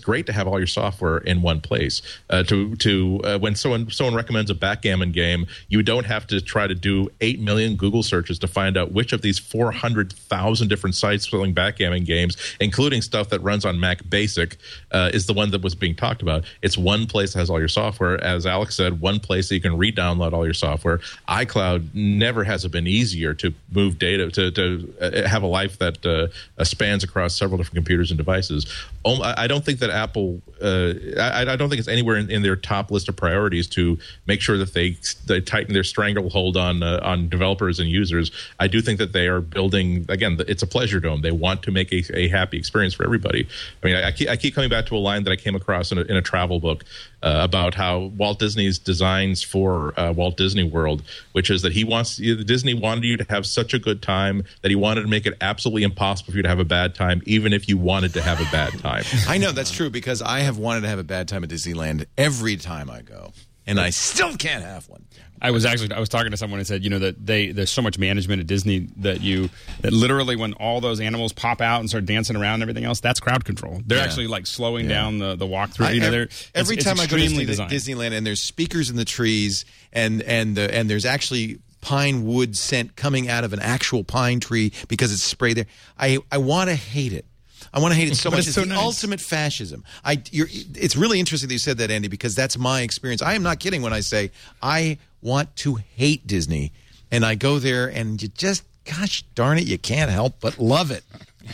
all your software in one place. Uh, to to uh, when someone someone recommends a backgammon game, you don't have to try to do eight million Google searches to find out which of these four hundred thousand different sites selling backgammon games, including stuff that runs on Mac Basic, uh, is the one that was being talked about. It's one place that has all your software. As Alex said, one place that you can re-download all your software. iCloud never has it been easier to move data, to, to uh, have a life that uh, uh, spans across several different computers and devices. Um, I don't think that Apple, uh, I, I don't think it's anywhere in, in their top list of priorities to make sure that they they tighten their stranglehold on uh, on developers and users. I do think that they are building, again, it's a pleasure dome. They want to make a, a happy experience for everybody. I mean, I, I, keep, I keep coming back to a line that I came across in a, in a travel book uh, about how Walt Disney's designs for uh, Walt Disney World, which is that he wants, Disney wanted you to have such a good time that he wanted to make it absolutely impossible for you to have a bad time, even if you wanted to have a bad time. I know that's true because I have wanted to have a bad time at Disneyland every time I go, and I still can't have one. I was actually I was talking to someone and said, you know, that they there's so much management at Disney that you that literally when all those animals pop out and start dancing around and everything else, that's crowd control. They're yeah. actually like slowing yeah. down the the walkthrough. I, you know, they're, every it's, time it's I go to Disney, designed. Disneyland and there's speakers in the trees and and the, and there's actually pine wood scent coming out of an actual pine tree because it's sprayed there. I I want to hate it. I want to hate it so much. It's, it's so the nice. ultimate fascism. I, you're, it's really interesting that you said that, Andy, because that's my experience. I am not kidding when I say I want to hate Disney, and I go there, and you just, gosh darn it, you can't help but love it.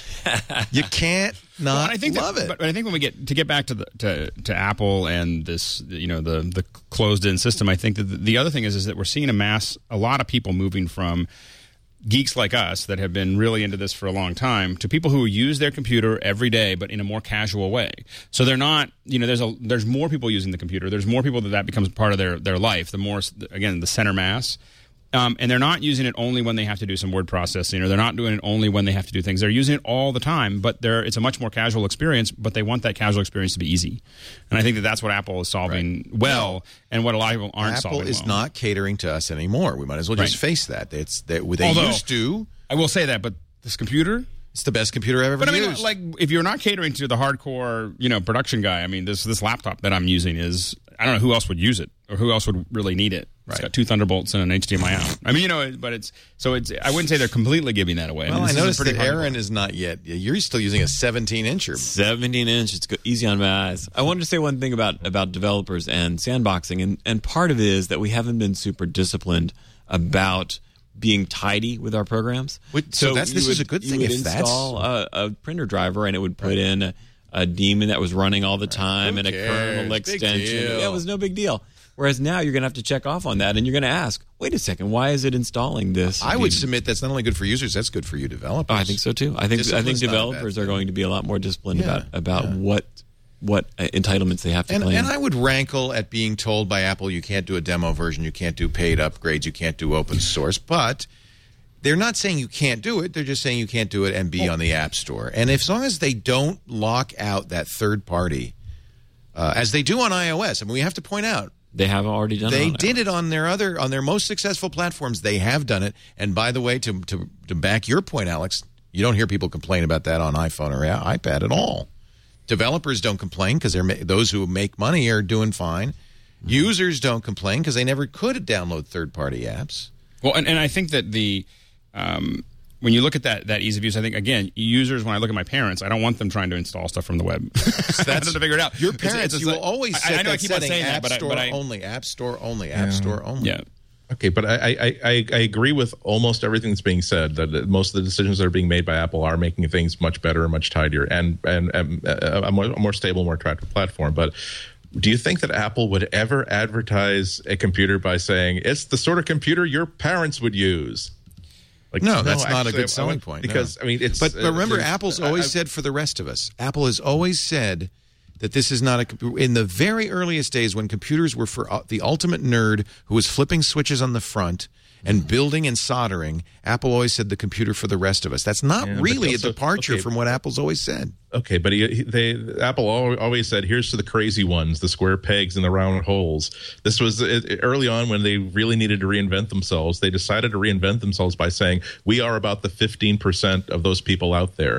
You can't not well, I think love that, it. But, but I think when we get to get back to the to, to Apple and this, you know, the the closed-in system, I think that the, the other thing is is that we're seeing a mass, a lot of people moving from geeks like us that have been really into this for a long time to people who use their computer every day but in a more casual way. So they're not, you know, there's a there's more people using the computer. There's more people that that becomes part of their, their life. The more, again, the center mass. Um, and they're not using it only when they have to do some word processing, or they're not doing it only when they have to do things. They're using it all the time, but they're, it's a much more casual experience, but they want that casual experience to be easy. And I think that that's what Apple is solving right. well, no. and what a lot of people aren't Apple solving Apple is well. not catering to us anymore. We might as well just right. face that. It's that they Although, used to. I will say that, but this computer... It's the best computer I've ever but I mean, used. like, if you're not catering to the hardcore, you know, production guy, I mean, this this laptop that I'm using is, I don't know who else would use it or who else would really need it. It's right. got two Thunderbolts and an H D M I out. I mean, you know, but it's so it's. I wouldn't say they're completely giving that away. Well, I, mean, I noticed that hardcore. Aaron is not yet. You're still using a seventeen incher. seventeen inch. It's easy on my eyes. I wanted to say one thing about about developers and sandboxing, and and part of it is that we haven't been super disciplined about being tidy with our programs. Wait, so, so that's, this would, is a good thing. You would if install that's... a, a printer driver, and it would put right. in a, a daemon that was running all the time, right. and cares? a kernel Big extension. Deal. Yeah, it was no big deal. Whereas now you're going to have to check off on that, and you're going to ask, wait a second, why is it installing this? I would submit that's not only good for users, that's good for you developers. Oh, I think so too. I think I think developers are going to be a lot more disciplined yeah. about about yeah. what what uh, entitlements they have to and, claim. and I would rankle at being told by Apple you can't do a demo version, you can't do paid upgrades, you can't do open source, but they're not saying you can't do it. They're just saying you can't do it and be on the App Store. And if, as long as they don't lock out that third party, uh, as they do on iOS, I mean, we have to point out, they have already done they it. They did it on their other, on their most successful platforms. They have done it. And by the way, to, to, to back your point, Alex, you don't hear people complain about that on iPhone or iPad at all. Developers don't complain because they're those who make money are doing fine. Mm-hmm. Users don't complain because they never could download third-party apps. Well, and, and I think that the um, when you look at that that ease of use, I think again, users. When I look at my parents, I don't want them trying to install stuff from the web. That's to figure it out. Your parents, it's, it's you will always set I, I know that I keep on setting, saying App that, but Store I, but I, only, App Store only, App yeah. Store only. Yeah. Okay, but I, I, I, I agree with almost everything that's being said, that most of the decisions that are being made by Apple are making things much better and much tidier and, and, and uh, a, more, a more stable, more attractive platform. But do you think that Apple would ever advertise a computer by saying, it's the sort of computer your parents would use? Like, no, that's no, not actually, a good selling point. Because, no. I mean, it's... But, but remember, uh, Apple's always I, said for the rest of us, Apple has always said that this is not a... In the very earliest days when computers were for the ultimate nerd who was flipping switches on the front and building and soldering, Apple always said the computer for the rest of us. That's not yeah, really also, a departure okay, from what Apple's always said. Okay, but he, he, they Apple always said, here's to the crazy ones, the square pegs and the round holes. This was it, early on when they really needed to reinvent themselves. They decided to reinvent themselves by saying, we are about the fifteen percent of those people out there.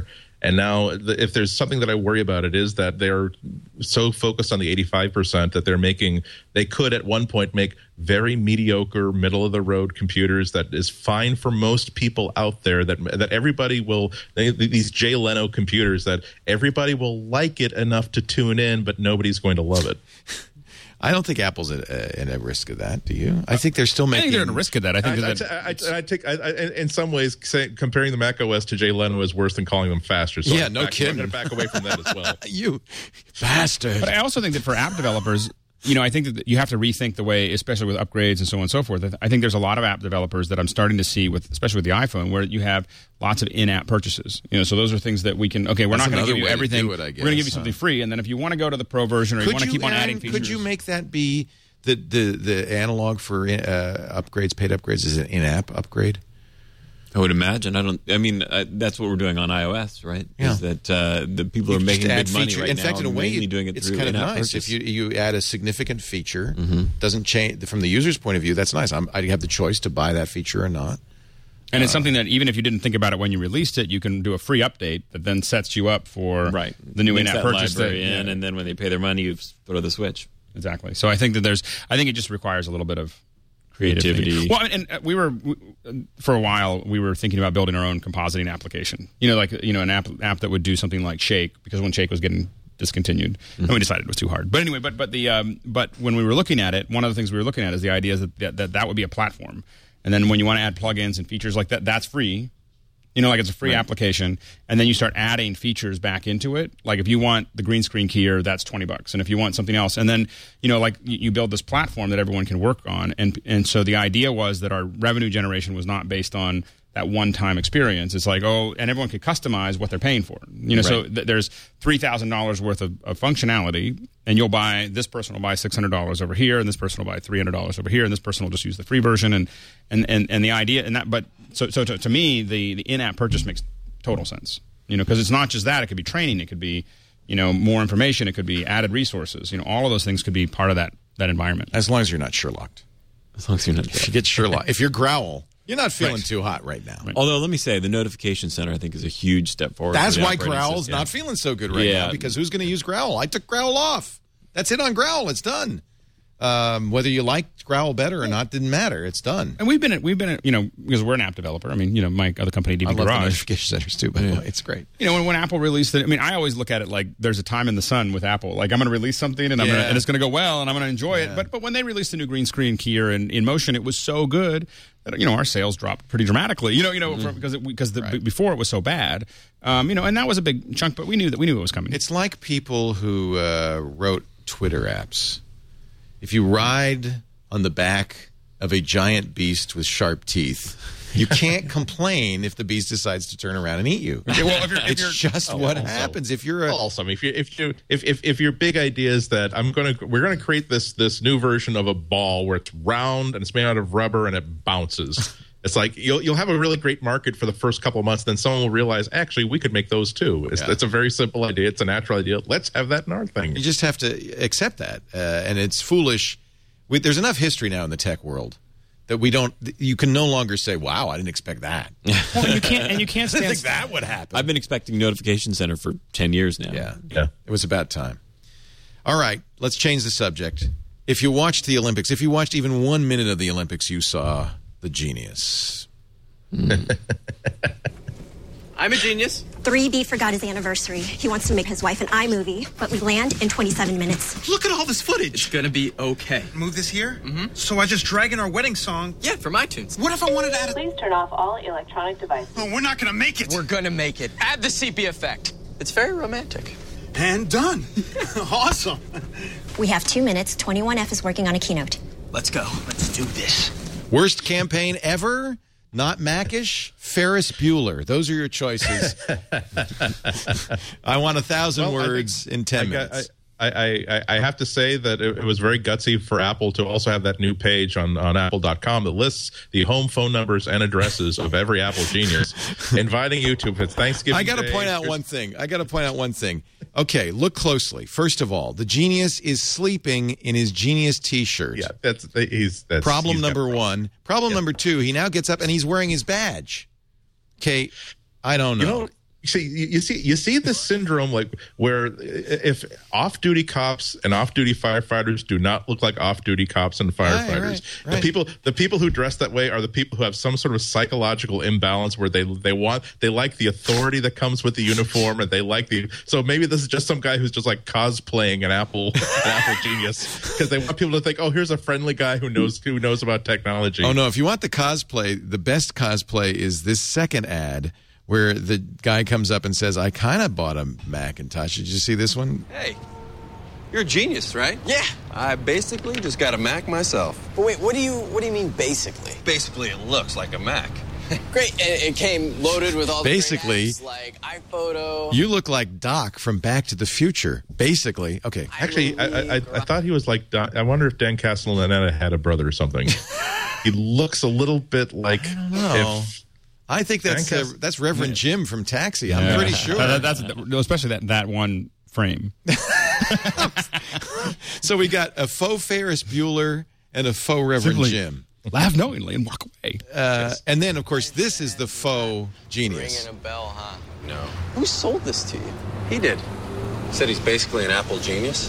And now, the, if there's something that I worry about, it is that they're so focused on the eighty-five percent that they're making. They could at one point make very mediocre, middle of the road computers that is fine for most people out there. That that everybody will they, these Jay Leno computers that everybody will like it enough to tune in, but nobody's going to love it. I don't think Apple's at, uh, at a risk of that. Do you? I think they're still making. I think they're at a risk of that. I think I, that I, I, I take I, I, in some ways say, comparing the Mac O S to Jay Leno is worse than calling them faster. So yeah, I'm no back, kidding. I'm going to back away from that as well. You bastard. But I also think that for app developers, you know, I think that you have to rethink the way, especially with upgrades and so on and so forth. I think there's a lot of app developers that I'm starting to see, with, especially with the iPhone, where you have lots of in-app purchases. You know, so those are things that we can. Okay, we're That's not going to give you everything. It, I guess, we're going to give you huh? something free, and then if you want to go to the Pro version or could you want to keep on Aaron, adding features, could you make that be the the, the analog for uh, upgrades, paid upgrades? Is an in-app upgrade? I would imagine. I don't. I mean, uh, that's what we're doing on iOS, right? Yeah. Is that uh, the people You are can making just add big money feature. right in now? fact, in a way, mainly you- doing it it's through kind of in-app nice purchase. if you you add a significant feature. Doesn't change from the user's point of view. That's nice. I'm, I have the choice to buy that feature or not. and it's something that even if you didn't think about it when you released it, you can do a free update that then sets you up for right. the new Makes in-app that purchase. library that- in, yeah. and then when they pay their money, you throw the switch. Exactly. So I think that there's. I think it just requires a little bit of Creativity. creativity. Well, and uh, we were we, uh, for a while we were thinking about building our own compositing application. You know, like you know, an app app that would do something like Shake, because when Shake was getting discontinued, and we decided it was too hard. But anyway, but but the um, but when we were looking at it, one of the things we were looking at is the idea that that that, that would be a platform, and then when you want to add plugins and features like that, that's free. You know, like it's a free application, and then you start adding features back into it. Like if you want the green screen keyer, that's twenty bucks, and if you want something else, and then you know, like you, you build this platform that everyone can work on, and and so the idea was that our revenue generation was not based on that one time experience. It's like oh, and everyone could customize what they're paying for. You know, so th- there's three thousand dollars worth of, of functionality, and you'll buy this person will buy six hundred dollars over here, and this person will buy three hundred dollars over here, and this person will just use the free version, and and and, and the idea and that, but. So, so to, to me, the, the in-app purchase makes total sense. You know, because it's not just that; it could be training, it could be, you know, more information, it could be added resources. You know, all of those things could be part of that that environment. As long as you're not Sherlocked. As long as you're not. If you get Sherlock, if you're Growl, you're not feeling too hot right now. Right. Although, let me say, the notification center, I think, is a huge step forward. That's for the why operating Growl's system. not feeling so good right Yeah. now, because who's going to use Growl? I took Growl off. That's it on Growl. It's done. Um, whether you liked Growl better or not didn't matter. It's done. And we've been, at, we've been, at, you know, because we're an app developer. I mean, you know, my other company, D B I love the Garage. notification centers too, by the way. It's great. You know, when, when Apple released it, I mean, I always look at it like there's a time in the sun with Apple. Like I'm going to release something and I'm Yeah. gonna, and it's going to go well and I'm going to enjoy Yeah. it. But but when they released the new green screen keyer in, in Motion, it was so good that you know our sales dropped pretty dramatically. You know, you know, Mm-hmm. from, because it, because the, b- before it was so bad. Um, you know, and that was a big chunk. But we knew that we knew it was coming. It's like people who uh, wrote Twitter apps. If you ride on the back of a giant beast with sharp teeth, you can't complain if the beast decides to turn around and eat you. Yeah, well, if you're- if it's you're- just Oh, what also- happens if you're a. Also, if you if you if if if your big idea is that I'm gonna we're gonna create this this new version of a ball where it's round and it's made out of rubber and it bounces. It's like you'll you'll have a really great market for the first couple of months. Then someone will realize actually we could make those too. It's, Yeah. it's a very simple idea. It's a natural idea. Let's have that in our thing. You just have to accept that, uh, and it's foolish. We, there's enough history now in the tech world that we don't. You can no longer say, "Wow, I didn't expect that." well, you can't and you can't I stand didn't think that would happen. I've been expecting Notification Center for ten years now. Yeah, Yeah. it was about time. All right, let's change the subject. If you watched the Olympics, if you watched even one minute of the Olympics, you saw the genius. I'm a genius. three B forgot his anniversary. He wants to make his wife an iMovie, but we land in twenty-seven minutes. Look at all this footage. It's gonna be okay. Move this here? Mm-hmm. So I just drag in our wedding song. Yeah, from iTunes. What if I wanted to add a... Please turn off all electronic devices. Oh, we're not going to make it. We're gonna make it. Add the sepia effect. It's very romantic. And done. Awesome. We have two minutes. twenty-one F is working on a keynote. Let's go. Let's do this. Worst campaign ever? Not Macish, Ferris Bueller. Those are your choices. I want a thousand Well, I words think in ten I got- minutes. I, I, I, I have to say that it, it was very gutsy for Apple to also have that new page on, on apple dot com that lists the home phone numbers and addresses of every Apple genius, inviting you to, if it's Thanksgiving I got to Day, point out here's- one thing. I got to point out one thing. Okay, look closely. First of all, the genius is sleeping in his genius T-shirt. Yeah, that's he's that's Problem he's got number a problem. one. Problem number two. He now gets up and he's wearing his badge. Okay, I don't know. You know, see, you, you see, you see this syndrome like where if off-duty cops and off-duty firefighters do not look like off-duty cops and firefighters. Right, right, right. The people, the people who dress that way are the people who have some sort of psychological imbalance where they they want they like the authority that comes with the uniform, and they like the. So maybe this is just some guy who's just like cosplaying an Apple an Apple genius because they want people to think, oh, here's a friendly guy who knows who knows about technology. Oh no! If you want the cosplay, the best cosplay is this second ad where the guy comes up and says, "I kind of bought a Macintosh." Did you see this one? Hey, you're a genius, right? Yeah. I basically just got a Mac myself. But wait, what do you what do you mean basically? Basically, it looks like a Mac. Great. It, it came loaded with all Basically, the great apps like iPhoto. You look like Doc from Back to the Future. Basically, okay. Actually, I, I, I thought he was like. Don, I wonder if Dan Castellaneta had a brother or something. He looks a little bit like. I don't know. If, I think that's uh, that's Reverend Jim from Taxi. I'm Yeah. pretty sure. Uh, that's especially that that one frame. So we got a faux Ferris Bueller and a faux Reverend Simply Jim. Laugh knowingly and walk away. Uh, and then, of course, this is the faux genius. Ringing a bell, huh? No. Who sold this to you? He did. Said he's basically an Apple genius.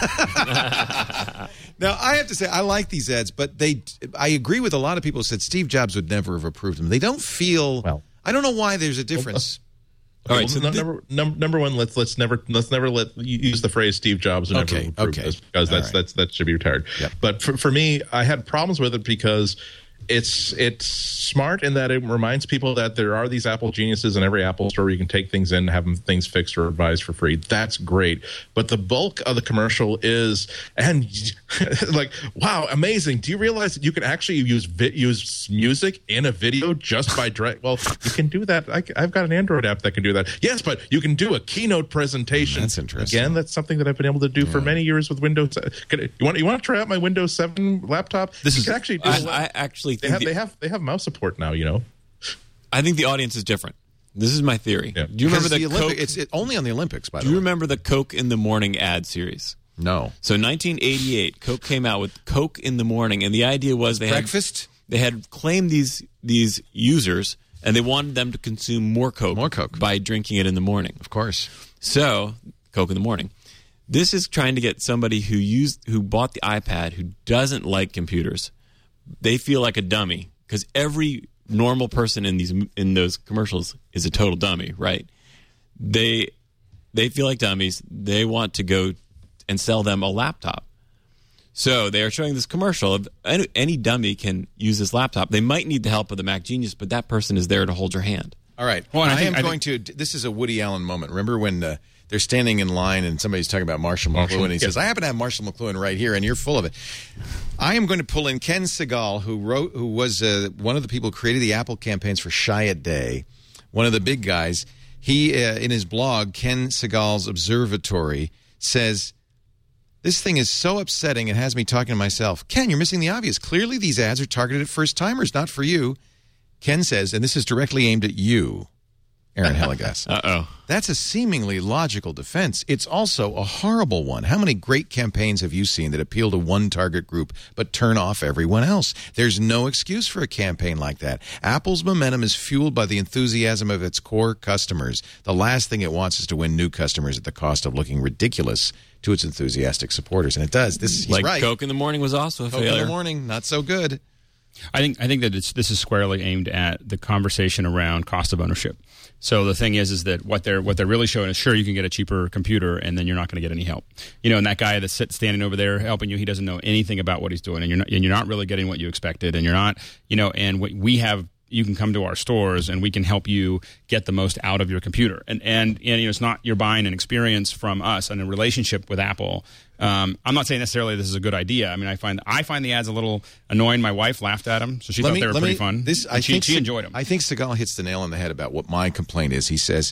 Now, I have to say, I like these ads, but they. I agree with a lot of people who said Steve Jobs would never have approved them. They don't feel. Well, I don't know why there's a difference. All right, so number, number number one, let's let's never let's never let use the phrase Steve Jobs and Okay, never approve okay. this because that's All right. that's that should be retired. Yep. But for for me, I had problems with it because it's it's smart in that it reminds people that there are these Apple geniuses in every Apple store where you can take things in, have them things fixed or advised for free. That's great. But the bulk of the commercial is and like, wow, amazing. Do you realize that you can actually use vi- use music in a video just by direct? Well, you can do that. I, I've got an Android app that can do that. Yes, but you can do a keynote presentation. That's interesting. Again, that's something that I've been able to do for many years with Windows. Can, you want you want to try out my Windows seven laptop? This you is can actually do. I, a- I actually they think have the, they have they have mouse support now. You know. I think the audience is different. This is my theory. Yeah. Do you remember Because the, the Olympic, Coke? it's it, only on the Olympics, by the do you way. remember the Coke in the Morning ad series? No. So in nineteen eighty-eight, Coke came out with Coke in the Morning, and the idea was they Breakfast? had they had claimed these these users, and they wanted them to consume more Coke, More Coke. by drinking it in the morning. Of course. So Coke in the Morning. This is trying to get somebody who used who bought the iPad who doesn't like computers. They feel like a dummy because every normal person in these in those commercials is a total dummy, right? They they feel like dummies. They want to go and sell them a laptop. So they are showing this commercial of any, any dummy can use this laptop. They might need the help of the Mac Genius, but that person is there to hold your hand. All right. Well, and I I, think- am I going to. This is a Woody Allen moment. Remember when uh, they're standing in line and somebody's talking about Marshall McLuhan Marshall, and he yeah. says, "I happen to have Marshall McLuhan right here," and you're full of it. I am going to pull in Ken Segal, who wrote, who was uh, one of the people who created the Apple campaigns for Chiat Day, one of the big guys. He, uh, in his blog, Ken Segal's Observatory, says, "This thing is so upsetting, it has me talking to myself. Ken, you're missing the obvious. Clearly, these ads are targeted at first-timers, not for you." Ken says, and this is directly aimed at you, Aaron Hellegas. Uh-oh. That's a seemingly logical defense. It's also a horrible one. How many great campaigns have you seen that appeal to one target group but turn off everyone else? There's no excuse for a campaign like that. Apple's momentum is fueled by the enthusiasm of its core customers. The last thing it wants is to win new customers at the cost of looking ridiculous to its enthusiastic supporters. And it does. This he's Like right. Coke in the Morning was also a Coke failure. in the morning, not so good. I think I think that it's, this is squarely aimed at the conversation around cost of ownership. So the thing is, is that what they're what they're really showing is, sure, you can get a cheaper computer, and then you're not going to get any help. You know, and that guy that's sit, standing over there helping you, he doesn't know anything about what he's doing, and you're not and you're not really getting what you expected, and you're not, you know, and what we have. You can come to our stores and we can help you get the most out of your computer. And and, and you know, it's not you're buying an experience from us and a relationship with Apple. Um, I'm not saying necessarily this is a good idea. I mean, I find I find the ads a little annoying. My wife laughed at them, so she Let thought me- they were let pretty me- fun. This, And I she, think she Se- enjoyed them. I think Segal hits the nail on the head about what my complaint is. He says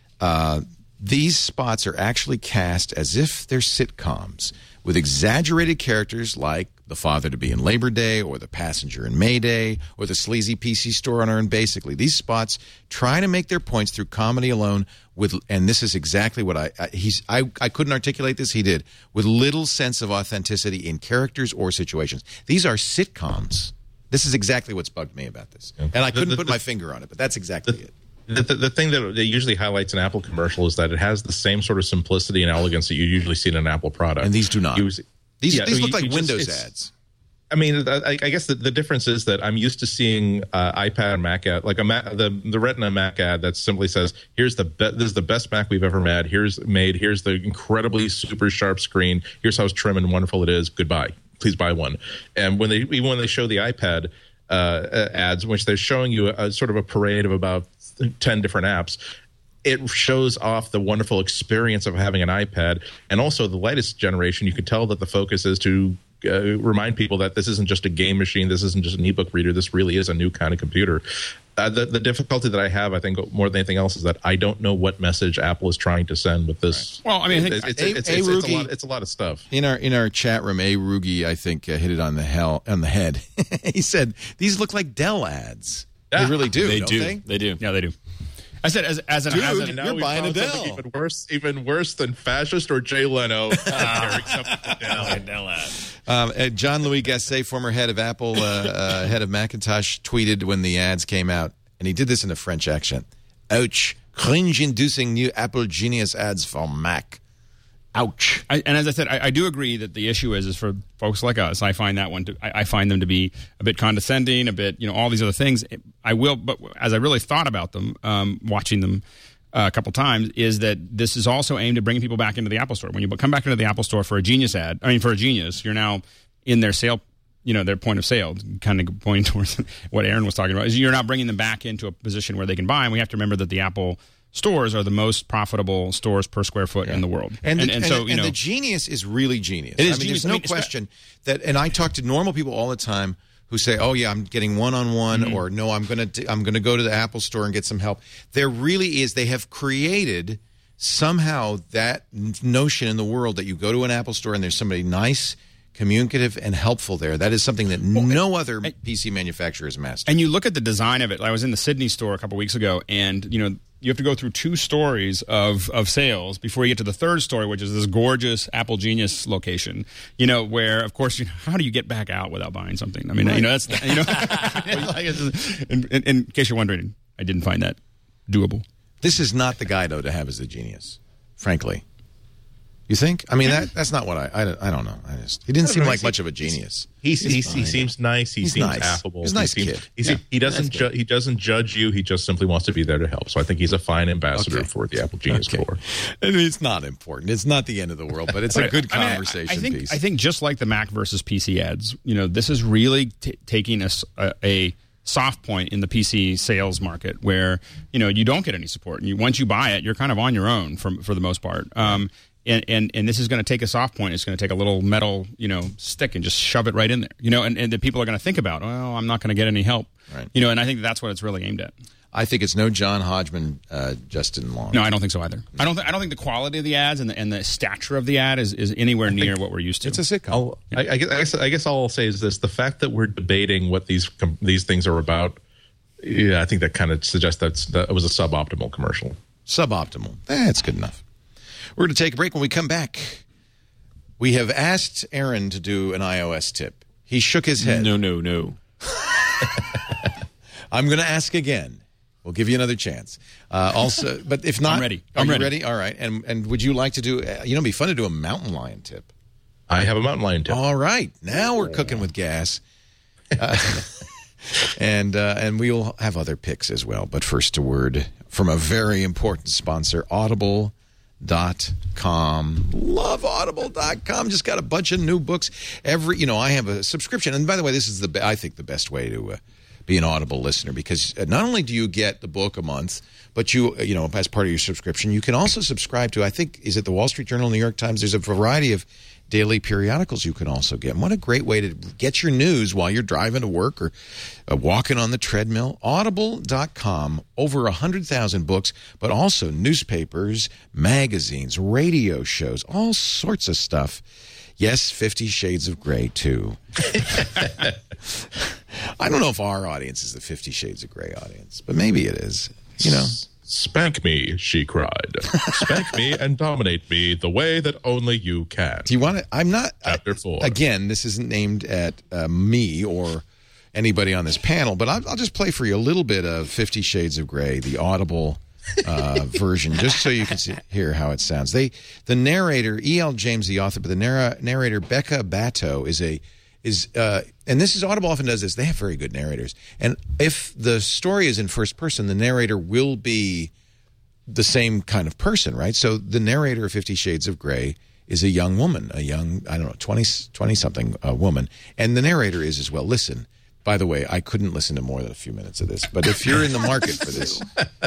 uh, these spots are actually cast as if they're sitcoms with exaggerated characters like the father to be in Labor Day or the passenger in Mayday or the sleazy P C store owner. And basically, these spots try to make their points through comedy alone with, and this is exactly what I, I he's I, I couldn't articulate this, he did, with little sense of authenticity in characters or situations. These are sitcoms. This is exactly what's bugged me about this. And I couldn't The- the- put my finger on it, but that's exactly it. The, the, the thing that it usually highlights an Apple commercial is that it has the same sort of simplicity and elegance that you usually see in an Apple product. And these do not. You, these yeah, these look you, like you just, Windows ads. I mean, I, I guess the, the difference is that I'm used to seeing uh, iPad and Mac ad, like a Mac, the the Retina Mac ad that simply says, "Here's the be- this is the best Mac we've ever made. Here's made. Here's the incredibly super sharp screen. Here's how trim and wonderful it is. Goodbye. Please buy one." And when they even when they show the iPad uh, ads, which they're showing you a, a sort of a parade of about ten different apps, it shows off the wonderful experience of having an iPad, and also the latest generation. You can tell that the focus is to Uh, remind people that this isn't just a game machine. This isn't just an ebook reader. This really is a new kind of computer. Uh, the, the difficulty that I have, I think, more than anything else, is that I don't know what message Apple is trying to send with this. Right. Well, I mean, I think it's, it's, a, it's, a, it's, Rugi, it's, a lot, it's a lot of stuff. In our in our chat room, A. Rugi, I think, uh, hit it on the hell on the head. He said these look like Dell ads. Yeah. They really do. They don't do. They? They do. Yeah, they do. I said, as as an, Dude, as And an now you're we buying a found something Dell. Even worse, even worse than fascist or Jay Leno. Um, uh, John Louis Gasset, former head of Apple, uh, uh, head of Macintosh, tweeted when the ads came out, and he did this in a French accent. Ouch. Cringe-inducing new Apple Genius ads for Mac. Ouch. I, and as I said, I, I do agree that the issue is is for folks like us. I find that one. To, I, I find them to be a bit condescending, a bit, you know, all these other things. I will, but as I really thought about them, um, watching them uh, a couple times, is that this is also aimed at bringing people back into the Apple Store. When you come back into the Apple Store for a Genius ad, I mean, for a Genius, you're now in their sale, you know, their point of sale. Kind of pointing towards what Aaron was talking about, is you're now bringing them back into a position where they can buy. And we have to remember that the Apple stores are the most profitable stores per square foot yeah. in the world. And, the, and, and, and so, you and know, the Genius is really genius. It is I mean, genius. there's no I mean, question that, and I talk to normal people all the time who say, "Oh yeah, I'm getting one-on-one," mm-hmm. or "No, I'm going to I'm going to go to the Apple Store and get some help." There really is. They have created somehow that notion in the world that you go to an Apple Store and there's somebody nice, communicative, and helpful there. That is something that well, no other I, P C manufacturer has mastered. And you look at the design of it. I was in the Sydney store a couple weeks ago, and you know, you have to go through two stories of, of sales before you get to the third story, which is this gorgeous Apple Genius location. You know, where of course, you know, how do you get back out without buying something? I mean, right. you know, that's you know. in, in, in case you're wondering, I didn't find that doable. This is not the guy though to have as a Genius, frankly. You think? I mean, that that's not what I, I, I don't know. I just he didn't seem like much of a genius. He's, he's, he's, he seems nice. He he's seems nice. affable. He's a nice he seems, kid. He's, yeah. He doesn't ju- he doesn't judge you. He just simply wants to be there to help. So I think he's a fine ambassador okay. for the Apple Genius okay. Corps. I mean, it's not important. It's not the end of the world, but it's a good conversation I, mean, I, I think, piece. I think just like the Mac versus P C ads, you know, this is really t- taking a, a, a soft point in the P C sales market where, you know, you don't get any support. And you, once you buy it, you're kind of on your own for, for the most part. Um, And, and and this is going to take a soft point. It's going to take a little metal, you know, stick and just shove it right in there, you know. And, and the people are going to think about, well, I'm not going to get any help, right. you know. And I think that's what it's really aimed at. I think it's no John Hodgman, uh, Justin Long. No, I don't think so either. I don't. Th- I don't think the quality of the ads and the, and the stature of the ad is, is anywhere near what we're used to. It's a sitcom. I'll, yeah. I, I, guess, I guess all I'll say is this: the fact that we're debating what these these things are about, yeah, I think that kind of suggests that's, that it was a suboptimal commercial. Suboptimal. That's good enough. We're going to take a break. When we come back, we have asked Aaron to do an iOS tip. He shook his head. No, no, no. I'm going to ask again. We'll give you another chance. Uh, also, but if not, I'm ready. Are I'm you ready. ready? All right. And and would you like to do? Uh, you know, it'd be fun to do a mountain lion tip. I have a mountain lion tip. All right. Now we're cooking with gas. Uh, and uh, and we'll have other picks as well. But first, a word from a very important sponsor, Audible. Dot com. Love audible dot com. Just got a bunch of new books every, you know, I have a subscription. And by the way, this is the, I think the best way to uh, be an Audible listener, because not only do you get the book a month, but you, you know, as part of your subscription, you can also subscribe to, I think, is it the Wall Street Journal, New York Times? There's a variety of daily periodicals you can also get. And what a great way to get your news while you're driving to work or uh, walking on the treadmill. Audible dot com, over one hundred thousand books, but also newspapers, magazines, radio shows, all sorts of stuff. Yes, Fifty Shades of Grey, too. I don't know if our audience is the Fifty Shades of Grey audience, but maybe it is. You know. Spank me, she cried. Spank me and dominate me the way that only you can. Do you want to? I'm not. Chapter four. Again, this isn't aimed at uh, me or anybody on this panel, but I'll, I'll just play for you a little bit of Fifty Shades of Grey, the Audible uh, version, just so you can see, hear how it sounds. They, the narrator, E L. James, the author, but the narr- narrator, Becca Bato, is a is uh, and this is Audible often does this. They have very good narrators, and if the story is in first person, the narrator will be the same kind of person, right? So the narrator of Fifty Shades of Grey is a young woman, a young, I don't know, twenty, twenty-something uh, woman, and the narrator is as well. Listen. By the way, I couldn't listen to more than a few minutes of this, but if you're in the market for this.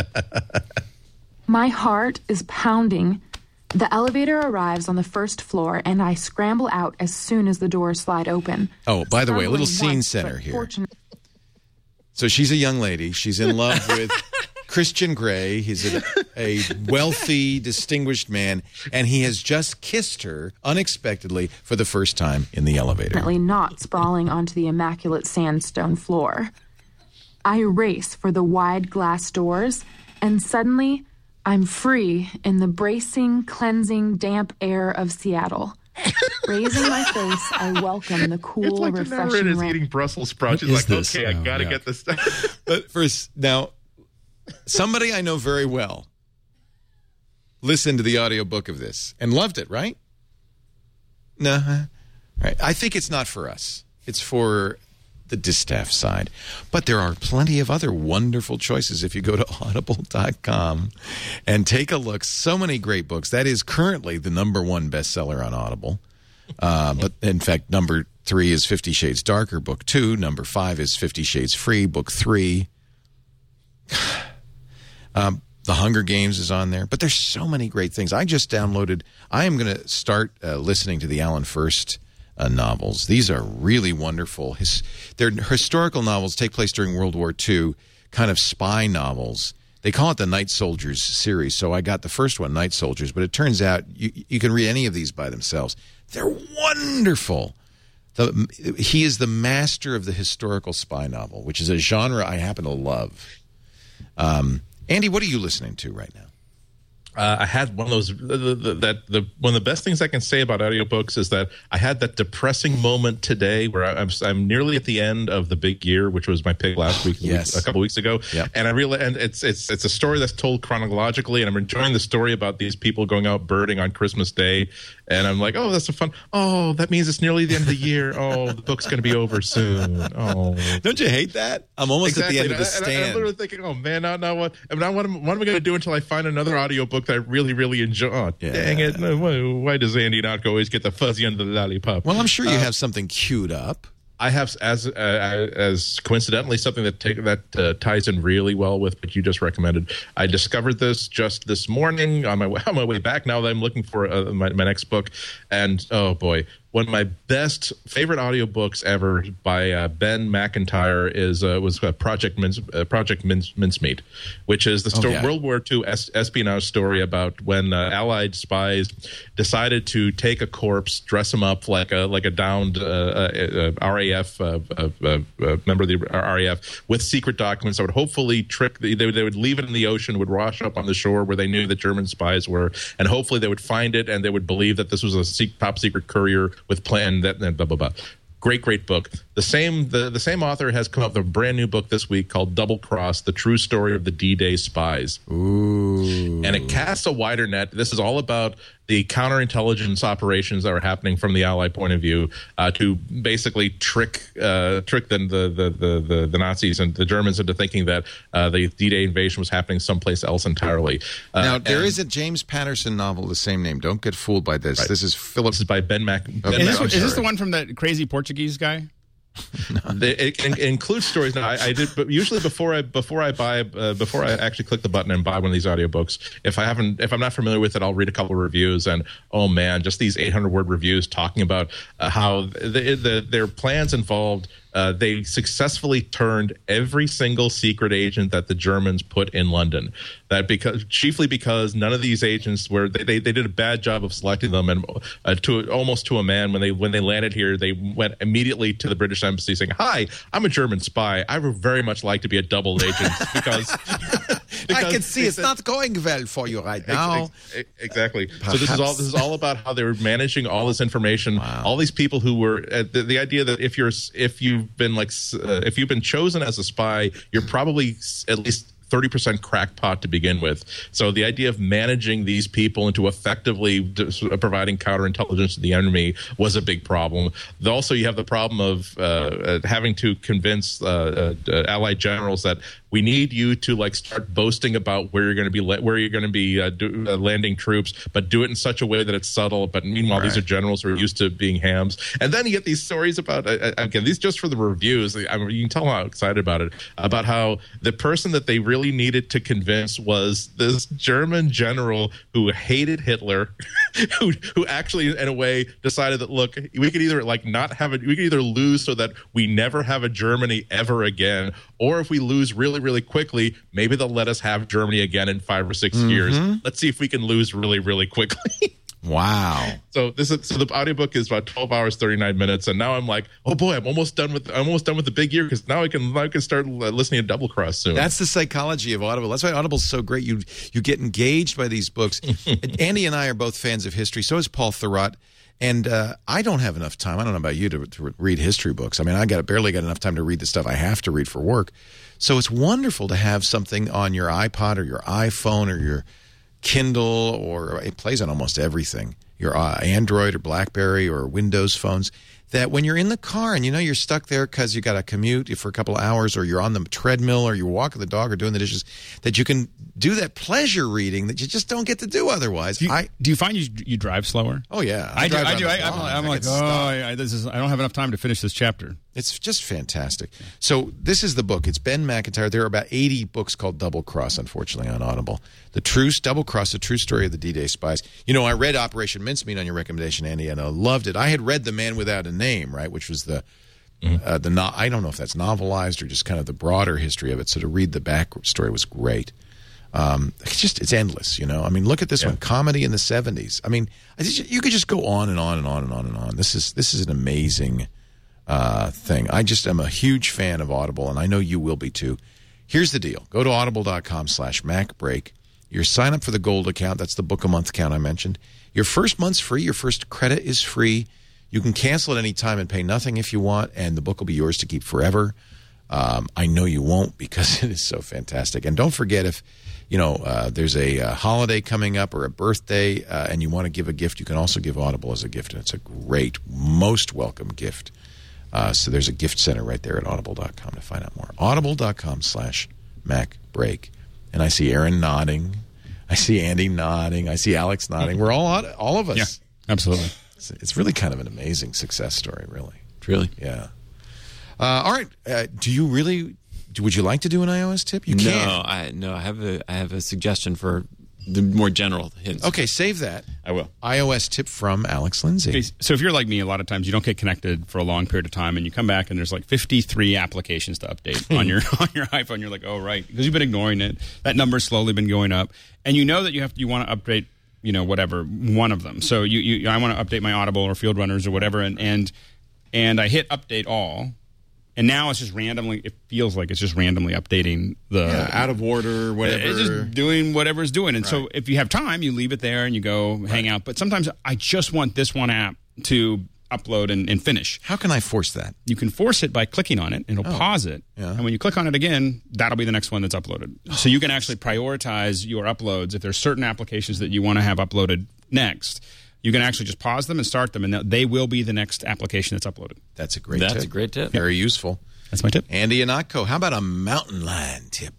My heart is pounding. The elevator arrives on the first floor, and I scramble out as soon as the doors slide open. Oh, by the way, a little Stumbling scene once, center but here. fortune- So she's a young lady. She's in love with Christian Grey. He's a, a wealthy, distinguished man, and he has just kissed her unexpectedly for the first time in the elevator. Definitely not sprawling onto the immaculate sandstone floor. I race for the wide glass doors, and suddenly I'm free in the bracing, cleansing, damp air of Seattle. Raising my face, I welcome the cool, It's like the refreshing narrator is rain. eating Brussels sprouts. What He's is like, this? okay, I Oh, got to yeah. get this. But first, now, somebody I know very well listened to the audiobook of this and loved it, right? No. Right. I think it's not for us. It's for the distaff side. But there are plenty of other wonderful choices if you go to audible dot com and take a look. So many great books. That is currently the number one bestseller on Audible. Uh, but in fact, number three is Fifty Shades Darker, book two. Number five is Fifty Shades Free, book three. Um, The Hunger Games is on there. But there's so many great things. I just downloaded, I am going to start uh, listening to the Alan First uh, novels. These are really wonderful. His, they're historical novels, take place during World War Two, kind of spy novels. They call it the Night Soldiers series. So I got the first one, Night Soldiers, but it turns out you, you can read any of these by themselves. They're wonderful. The, he is the master of the historical spy novel, which is a genre I happen to love. Um, Andy, what are you listening to right now? Uh, I had one of those the, the, that the one of the best things I can say about audiobooks is that I had that depressing moment today where I, I'm I'm nearly at the end of The Big Year, which was my pick last week, Yes. a couple weeks ago, Yep. and I realized and it's it's it's a story that's told chronologically, and I'm enjoying the story about these people going out birding on Christmas Day, and I'm like, oh, that's a fun. Oh, that means it's nearly the end of the year. Oh, the book's going to be over soon. Oh, don't you hate that? I'm almost exactly. at the end of the And I- and I- I'm stand. literally thinking, oh man, now, now what? I mean, now what am, what am I going to do until I find another audiobook that I really, really enjoy? Oh, Yeah. dang it! No, Why, why does Andy not always get the fuzzy under the lollipop? Well, I'm sure you Uh, have something queued up. I have as uh, as coincidentally something that take, that uh, ties in really well with what you just recommended. I discovered this just this morning on my way, on my way back. Now that I'm looking for uh, my, my next book, and oh boy, one of my best favorite audiobooks ever by uh, Ben McIntyre is uh, was uh, Project Mince, uh, Project Mince, Mincemeat, which is the story, Oh, yeah. World War Two es- espionage story about when uh, Allied spies decided to take a corpse, dress him up like a like a downed uh, uh, uh, R A F uh, uh, uh, uh, member of the R A F with secret documents that would hopefully trick the, they would, they would leave it in the ocean, would wash up on the shore where they knew that German spies were, and hopefully they would find it and they would believe that this was a se- top secret courier with plan that and blah blah blah. Great, great book. The same the, the same author has come up with a brand new book this week called Double Cross: The True Story of the D-Day Spies. Ooh. And it casts a wider net. This is all about the counterintelligence operations that were happening from the Allied point of view uh, to basically trick uh, trick the, the, the, the, the Nazis and the Germans into thinking that uh, the D-Day invasion was happening someplace else entirely. Uh, Now, there and- is a James Patterson novel, the same name. Don't get fooled by this. Right. This is Philip. This is by Ben Mac. Ben Okay. Is Mac- this, is this the one from that crazy Portuguese guy? It, it, it includes stories. Now, I, I did, but usually before I before I buy uh, before I actually click the button and buy one of these audiobooks, if I haven't if I'm not familiar with it, I'll read a couple of reviews. And oh man, just these eight hundred word reviews talking about uh, how the, the, their plans involved. Uh, they successfully turned every single secret agent that the Germans put in London. That because chiefly because none of these agents were they, they, they did a bad job of selecting them, and uh, to almost to a man when they when they landed here, they went immediately to the British embassy saying, "Hi, I'm a German spy. I would very much like to be a double agent because." I can see it's not going well for you right now. Ex- ex- exactly. Perhaps. So this is all. This is all about how they were managing all this information. Wow. All these people who were uh, the, the idea that if you're if you've been like uh, if you've been chosen as a spy, you're probably at least thirty percent crackpot to begin with. So the idea of managing these people into effectively providing counterintelligence to the enemy was a big problem. Also, you have the problem of uh, having to convince uh, uh, allied generals that we need you to like start boasting about where you're going to be where you're going to be uh, do, uh, landing troops, but do it in such a way that it's subtle. But meanwhile, right. these are generals who are used to being hams. And then you get these stories about uh, again, these just for the reviews. I mean, you can tell how excited about it, about how the person that they really needed to convince was this German general who hated Hitler, who who actually in a way decided that look, we could either like not have it, we could either lose so that we never have a Germany ever again, or if we lose really really quickly, maybe they'll let us have Germany again in five or six mm-hmm. years. Let's see if we can lose really, really quickly. Wow. So this is so the audiobook is about twelve hours, thirty-nine minutes, and now I'm like, oh boy, I'm almost done with I'm almost done with the big year because now I can now I can start listening to Double Cross soon. That's the psychology of Audible. That's why Audible's so great. You you get engaged by these books. Andy and I are both fans of history. So is Paul Thurrott. And uh, I don't have enough time. I don't know about you to, to read history books. I mean, I got barely got enough time to read the stuff I have to read for work. So it's wonderful to have something on your iPod or your iPhone or your Kindle, or it plays on almost everything, your uh, Android or BlackBerry or Windows phones, that when you're in the car and you know you're stuck there because you got to commute for a couple of hours, or you're on the treadmill, or you're walking the dog or doing the dishes, that you can do that pleasure reading that you just don't get to do otherwise. Do you, I, do you find you you drive slower? Oh yeah, I, I do. I do. I, I'm, I I'm like, oh, I, this is. I don't have enough time to finish this chapter. It's just fantastic. So this is the book. It's Ben Macintyre. There are about eighty books called Double Cross, unfortunately, on Audible. The True Double Cross, the true story of the D-Day spies. You know, I read Operation Mincemeat on your recommendation, Andy, and I loved it. I had read The Man Without a Name, right, which was the mm-hmm. uh, the no, I don't know if that's novelized or just kind of the broader history of it. So to read the back story was great. Um, it's just it's endless, you know. I mean, look at this yeah. one, comedy in the seventies. I mean, I just, you could just go on and on and on and on and on. This is this is an amazing uh, thing. I just am a huge fan of Audible, and I know you will be too. Here's the deal: go to audible.com slash MacBreak. You sign up for the gold account. That's the book a month account I mentioned. Your first month's free. Your first credit is free. You can cancel at any time and pay nothing if you want, and the book will be yours to keep forever. Um, I know you won't because it is so fantastic. And don't forget, if you know uh, there's a, a holiday coming up or a birthday uh, and you want to give a gift, you can also give Audible as a gift, and it's a great, most welcome gift. Uh, so there's a gift center right there at audible dot com to find out more. audible.com slash MacBreak. And I see Aaron nodding. I see Andy nodding. I see Alex nodding. We're all all of us. Yeah, absolutely. It's, it's really kind of an amazing success story, really. Really? Yeah. Uh, all right. Uh, do you really? Would you like to do an iOS tip? You no, can. I no. I have a I have a suggestion for the more general hints. Okay, save that. I will. iOS tip from Alex Lindsay. Okay, so if you're like me, a lot of times you don't get connected for a long period of time, and you come back and there's like fifty-three applications to update on your on your iPhone. You're like, oh right, because you've been ignoring it. That number's slowly been going up, and you know that you have to, you want to update, you know, whatever one of them. So you, you I want to update my Audible or Field Runners or whatever, and and and I hit update all. And now it's just randomly, it feels like it's just randomly updating the... Yeah, out of order, whatever. It's just doing whatever it's doing. And right. so if you have time, you leave it there and you go right. hang out. But sometimes I just want this one app to upload and, and finish. How can I force that? You can force it by clicking on it. And it'll oh. pause it. Yeah. And when you click on it again, that'll be the next one that's uploaded. Oh, so you can actually prioritize your uploads. If there's certain applications that you want to have uploaded next, you can actually just pause them and start them, and they will be the next application that's uploaded. That's a great that's tip. That's a great tip. Very useful. That's my tip. Andy Ihnatko, how about a mountain lion tip?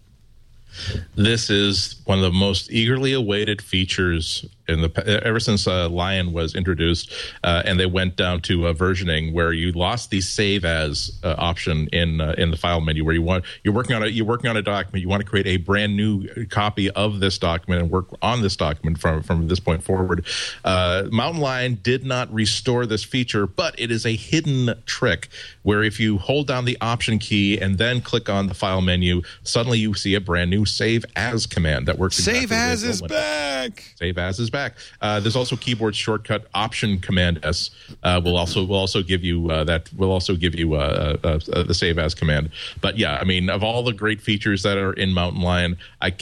This is one of the most eagerly awaited features in the ever since uh, Lion was introduced, uh, and they went down to uh, versioning where you lost the save as uh, option in uh, in the file menu, where you want you're working on a you're working on a document, you want to create a brand new copy of this document and work on this document from from this point forward. Uh, Mountain Lion did not restore this feature, but it is a hidden trick where if you hold down the option key and then click on the file menu, suddenly you see a brand new save as command that works. Save exactly as is back. Save as is back. Uh, there's also keyboard shortcut option command S. Uh, will also will also give you uh, that will also give you uh, uh, uh, the save as command. But yeah, I mean, of all the great features that are in Mountain Lion, I can't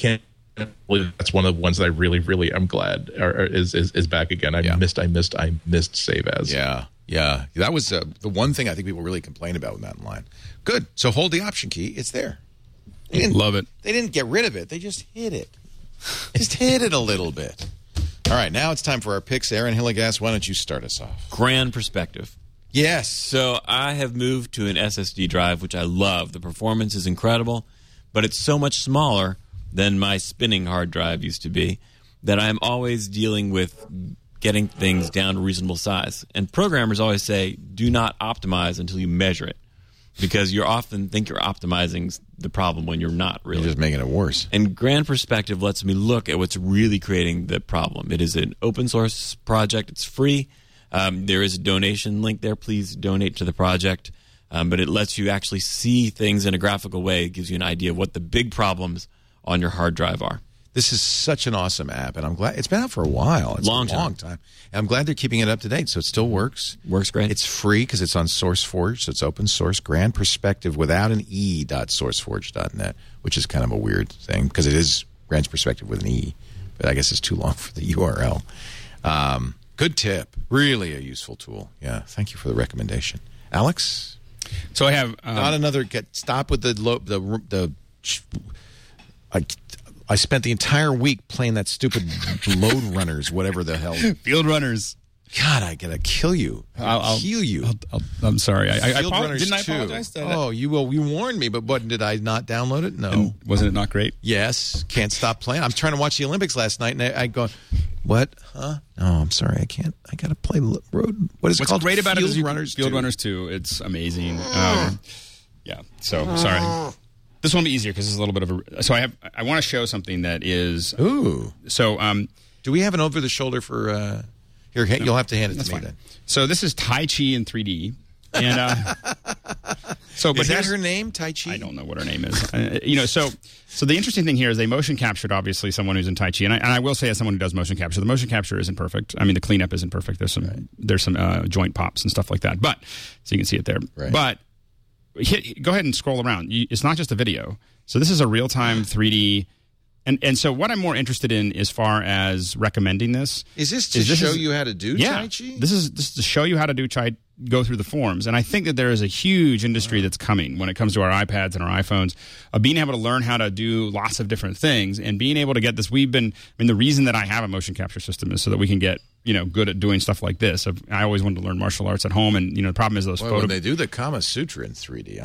that's one of the ones that I really, really am glad are, are, is, is is back again. I Yeah. missed, I missed, I missed Save As. Yeah, yeah. That was uh, the one thing I think people really complain about with Mountain Lion. Good. So hold the Option key. It's there. They didn't, Love it. They didn't get rid of it. They just hid it. Just hid it a little bit. All right, now it's time for our picks. Aaron Hilligas, why don't you start us off? Grand perspective. Yes. So I have moved to an S S D drive, which I love. The performance is incredible, but it's so much smaller than my spinning hard drive used to be that I'm always dealing with getting things down to reasonable size. And programmers always say, do not optimize until you measure it, because you often think you're optimizing the problem when you're not really. You're just making it worse. And Grand Perspective lets me look at what's really creating the problem. It is an open source project. It's free. Um, there is a donation link there. Please donate to the project. Um, but it lets you actually see things in a graphical way. It gives you an idea of what the big problems on your hard drive are. This is such an awesome app, and I'm glad it's been out for a while. It's Long a long time. time. And I'm glad they're keeping it up to date, so it still works. Works great. It's free because it's on SourceForge, so it's open source. Grand Perspective without an E dot sourceforge dot net, which is kind of a weird thing because it is Grand Perspective with an E, but I guess it's too long for the U R L. Um, good tip. Really a useful tool. Yeah, thank you for the recommendation. Alex? So I have... Um, Not another... Get, stop with the... Lo, the, the I, I spent the entire week playing that stupid Load Runners, whatever the hell. Field Runners. God, I gotta kill you. I'll, I'll kill you. I'll, I'll, I'm sorry. I, I, Field I Runners didn't I two. apologize? To that? Oh, you will. You warned me, but what did I not download it? No. And wasn't it not great? Yes. Can't stop playing. I'm trying to watch the Olympics last night, and I, I go, what? Huh? No, I'm sorry. I can't. I gotta play road. What is it What's called? great about Field it is you, Runners Field two. Runners two. It's amazing. Um, yeah. So sorry. This one will be easier because it's a little bit of a. So I have. I want to show something that is. Ooh. So um, do we have an over the shoulder for? Uh, here, no, you'll have to hand it that's to me fine. then. So this is Tai Chi in three D, and uh, so but is that here's- her name, Tai Chi? I don't know what her name is. uh, you know, so so the interesting thing here is they motion captured obviously someone who's in Tai Chi, and I, and I will say as someone who does motion capture, the motion capture isn't perfect. I mean, the cleanup isn't perfect. There's some right. there's some uh, joint pops and stuff like that, but so you can see it there. Right. But hit, go ahead and scroll around. You, it's not just a video. So this is a real time three D. And and so what I'm more interested in as far as recommending this is this to is this show is, you how to do yeah, Tai Chi? This is this is to show you how to do Tai go through the forms. And I think that there is a huge industry that's coming when it comes to our iPads and our iPhones of being able to learn how to do lots of different things and being able to get this. We've been, I mean, the reason that I have a motion capture system is so that we can get, you know, good at doing stuff like this. I've, I always wanted to learn martial arts at home. And, you know, the problem is those well, photos. When they do the Kama Sutra in three D.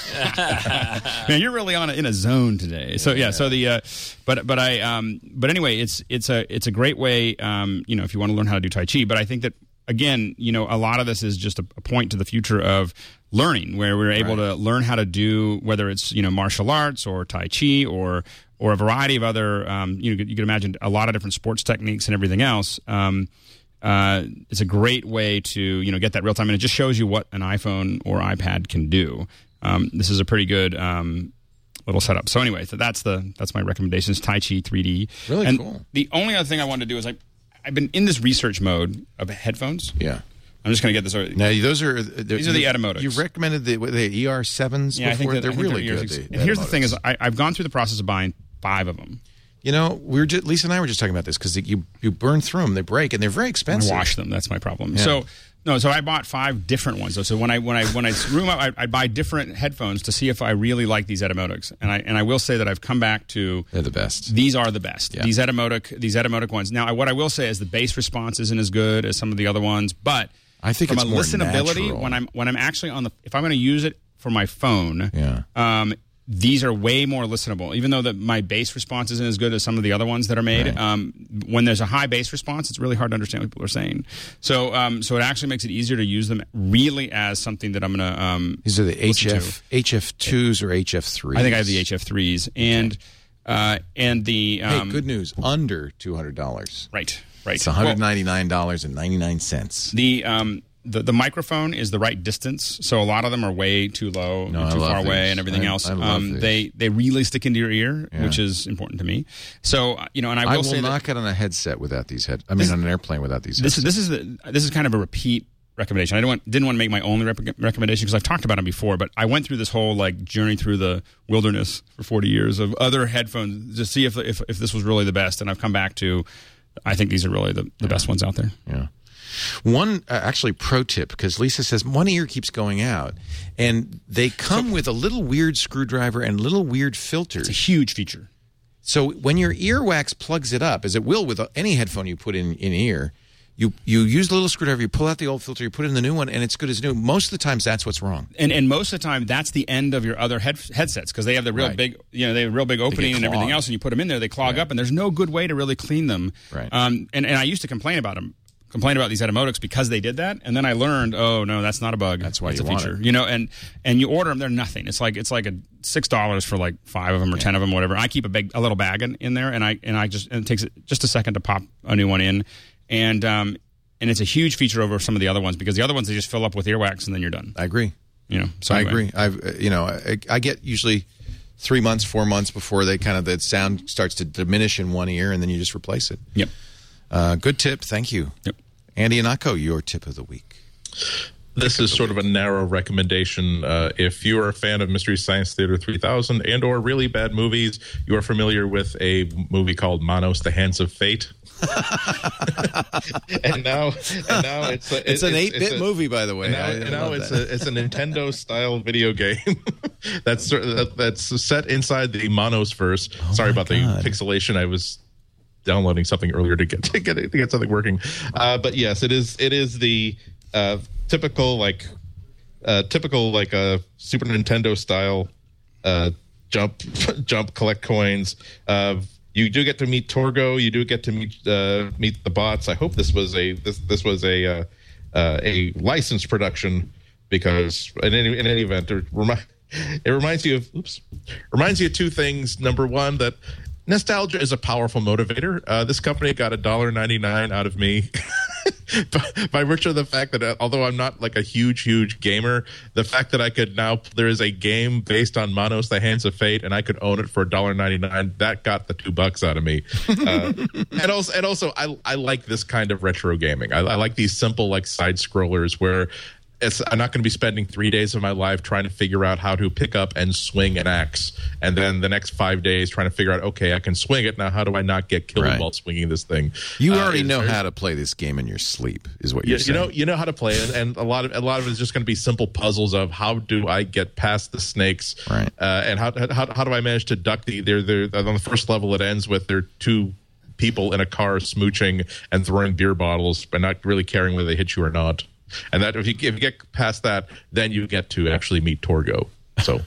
Man, you're really on a, in a zone today. So yeah, so the, uh, but, but I, um, but anyway, it's, it's a, it's a great way, um, you know, if you want to learn how to do Tai Chi, but I think that, again, you know, a lot of this is just a, a point to the future of learning, where we're able right. to learn how to do, whether it's, you know, martial arts or Tai Chi or or a variety of other, um, you know, you can imagine a lot of different sports techniques and everything else. Um, uh, it's a great way to, you know, get that real time, and it just shows you what an iPhone or iPad can do. Um, this is a pretty good um, little setup. So anyway, so that's the that's my recommendations. Tai Chi three D. Really and cool. The only other thing I wanted to do is I. I've been in this research mode of headphones. Yeah. I'm just going to get this. Now, those are... These are the Etymotics. You recommended the, the E R sevens yeah, before? I think that, they're I think really they're good. the, The and here's the Etymotics. thing is I, I've gone through the process of buying five of them. You know, we were just, Lisa and I were just talking about this because you, you burn through them, they break, and they're very expensive. I wash them. That's my problem. Yeah. So... No, so I bought five different ones. So when I when I when I room up, I, I'd buy different headphones to see if I really like these Etymotics. And I and I will say that I've come back to they're the best. These are the best. Yeah. These Etymotic these Etymotic ones. Now, what I will say is the bass response isn't as good as some of the other ones, but I think from it's a more listenability natural. when I'm when I'm actually on the if I'm going to use it for my phone, yeah. Um, these are way more listenable, even though that my bass response isn't as good as some of the other ones that are made. Right. Um, when there's a high bass response, it's really hard to understand what people are saying. So, um, so it actually makes it easier to use them really as something that I'm going to. Um, These are the H listen F H F twos or H F threes. I think I have the H F threes, and uh, and the. Um, hey, good news! Under two hundred dollars. Right, right. It's one hundred ninety nine dollars and ninety nine cents. The um. The, the microphone is the right distance, so a lot of them are way too low, no, and too far away, these. and everything I, else. I love um, these. they they really stick into your ear, Yeah. which is important to me. So uh, you know, and I will, I will say not that get on a headset without these head. I mean, This- on an airplane without these. this headsets. this is the, this is kind of a repeat recommendation. I didn't want, didn't want to make my only rep- recommendation because I've talked about them before, but I went through this whole like journey through the wilderness for forty years of other headphones to see if if, if this was really the best, and I've come back to I think these are really the, the yeah. best ones out there. Yeah. One uh, actually pro tip, because Lisa says one ear keeps going out, and they come so, with a little weird screwdriver and little weird filters. It's a huge feature. So when your earwax plugs it up, as it will with any headphone you put in in ear, you you use the little screwdriver, you pull out the old filter, you put in the new one, and it's good as new. Most of the times, that's what's wrong. And and most of the time, that's the end of your other head, headsets because they have the real right. big, you know, they have a real big opening and everything else, and you put them in there, they clog right. up, and there's no good way to really clean them. Right. Um. And, and I used to complain about them. Complain about these Etymotics because they did that, and then I learned, oh no, that's not a bug. That's why it's you a want feature. it. You know, and and you order them, they're nothing. It's like it's like a six dollars for like five of them or yeah. ten of them, whatever. I keep a big a little bag in, in there, and I and I just and it takes just a second to pop a new one in, and um and it's a huge feature over some of the other ones because the other ones they just fill up with earwax and then you're done. I agree. You know, so I anyway. agree. I've you know I, I get usually three months, four months before they kind of the sound starts to diminish in one ear, and then you just replace it. Yep. Uh, good tip. Thank you. Yep. Andy Anako, your tip of the week. This is sort of a narrow recommendation. Uh, if you are a fan of Mystery Science Theater three thousand and or really bad movies, you are familiar with a movie called Manos, The Hands of Fate. and now, and now it's a, it's it, an eight bit it's a, movie, by the way. And now, I, and I now it's that. a it's a Nintendo style video game that's that's set inside the Manosverse. Oh Sorry about God. the pixelation. I was downloading something earlier to get to get to get something working, uh, but yes, it is it is the uh, typical like uh, typical like a uh, Super Nintendo style uh, jump jump collect coins. Uh, you do get to meet Torgo. You do get to meet uh, meet the bots. I hope this was a this this was a uh, uh, a licensed production because in any in any event, it, remi- it reminds you of oops reminds you of two things. Number one, that nostalgia is a powerful motivator. Uh, this company got a dollar ninety nine out of me by, by virtue of the fact that uh, although I'm not like a huge, huge gamer, the fact that I could now there is a game based on Manos, The Hands of Fate, and I could own it for a dollar ninety nine. That got the two bucks out of me. Uh, and also, and also, I I like this kind of retro gaming. I, I like these simple like side scrollers where. It's, I'm not going to be spending three days of my life trying to figure out how to pick up and swing an axe, and then the next five days trying to figure out, okay, I can swing it. Now, how do I not get killed right. while swinging this thing? You already uh, know very, how to play this game in your sleep, is what you're you, saying. You know, you know how to play it, and a lot of a lot of it is just going to be simple puzzles of how do I get past the snakes, right? Uh, and how, how how do I manage to duck the? They're, they're on the first level. It ends with there two people in a car smooching and throwing beer bottles, but not really caring whether they hit you or not. And that if you, if you get past that, then you get to actually meet Torgo. So,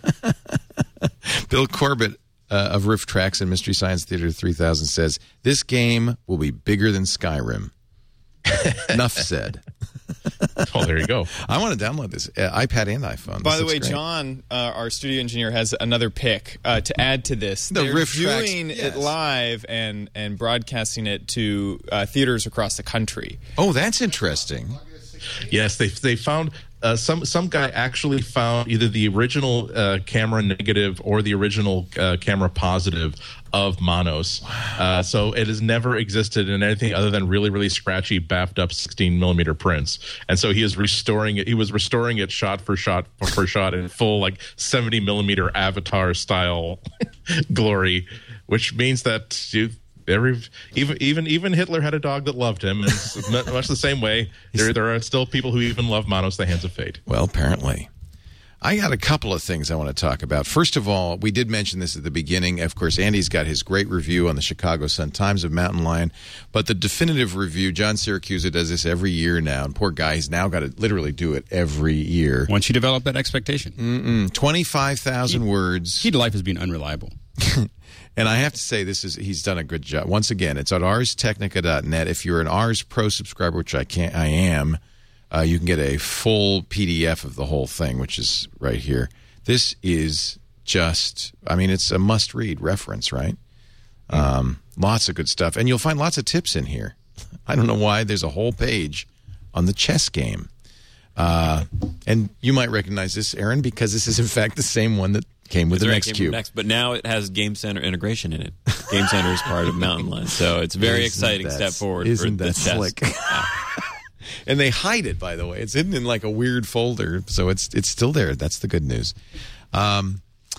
Bill Corbett uh, of Riff Tracks and Mystery Science Theater three thousand says, this game will be bigger than Skyrim. Enough said. Oh, there you go. I want to download this. Uh, iPad and iPhone. By this the way, great. John, uh, our studio engineer, has another pick uh, to add to this. The They're Riff Tracks, doing yes. it live and, and broadcasting it to uh, theaters across the country. Oh, that's interesting. Yes, they they found uh, some some guy actually found either the original uh, camera negative or the original uh, camera positive of Manos. Uh, so it has never existed in anything other than really really scratchy, baffed up sixteen millimeter prints. And so he is restoring it. He was restoring it shot for shot for shot in full like seventy millimeter Avatar style glory, which means that you. Every even even even Hitler had a dog that loved him. And much the same way, there there are still people who even love Manos, The Hands of Fate. Well, apparently. I got a couple of things I want to talk about. First of all, we did mention this at the beginning. Of course, Andy's got his great review on the Chicago Sun-Times of Mountain Lion. But the definitive review, John Siracusa does this every year now. And poor guy, he's now got to literally do it every year. Once you develop that expectation. Mm-mm. twenty-five thousand words. Key to life is being unreliable. And I have to say, this is he's done a good job. Once again, it's at ars technica dot net. If you're an Ars Pro subscriber, which I can't, I am, uh, you can get a full P D F of the whole thing, which is right here. This is just, I mean, it's a must-read reference, right? Mm-hmm. Um, lots of good stuff. And you'll find lots of tips in here. I don't know why. There's a whole page on the chess game. Uh, and you might recognize this, Aaron, because this is, in fact, the same one that came with the right, Next came Cube. Next, but now it has Game Center integration in it. Game Center is part of Mountain Lion, so it's a very Isn't exciting that, step forward isn't for that the chess. Slick? And they hide it, by the way. It's hidden in like a weird folder, so it's it's still there. That's the good news. Um,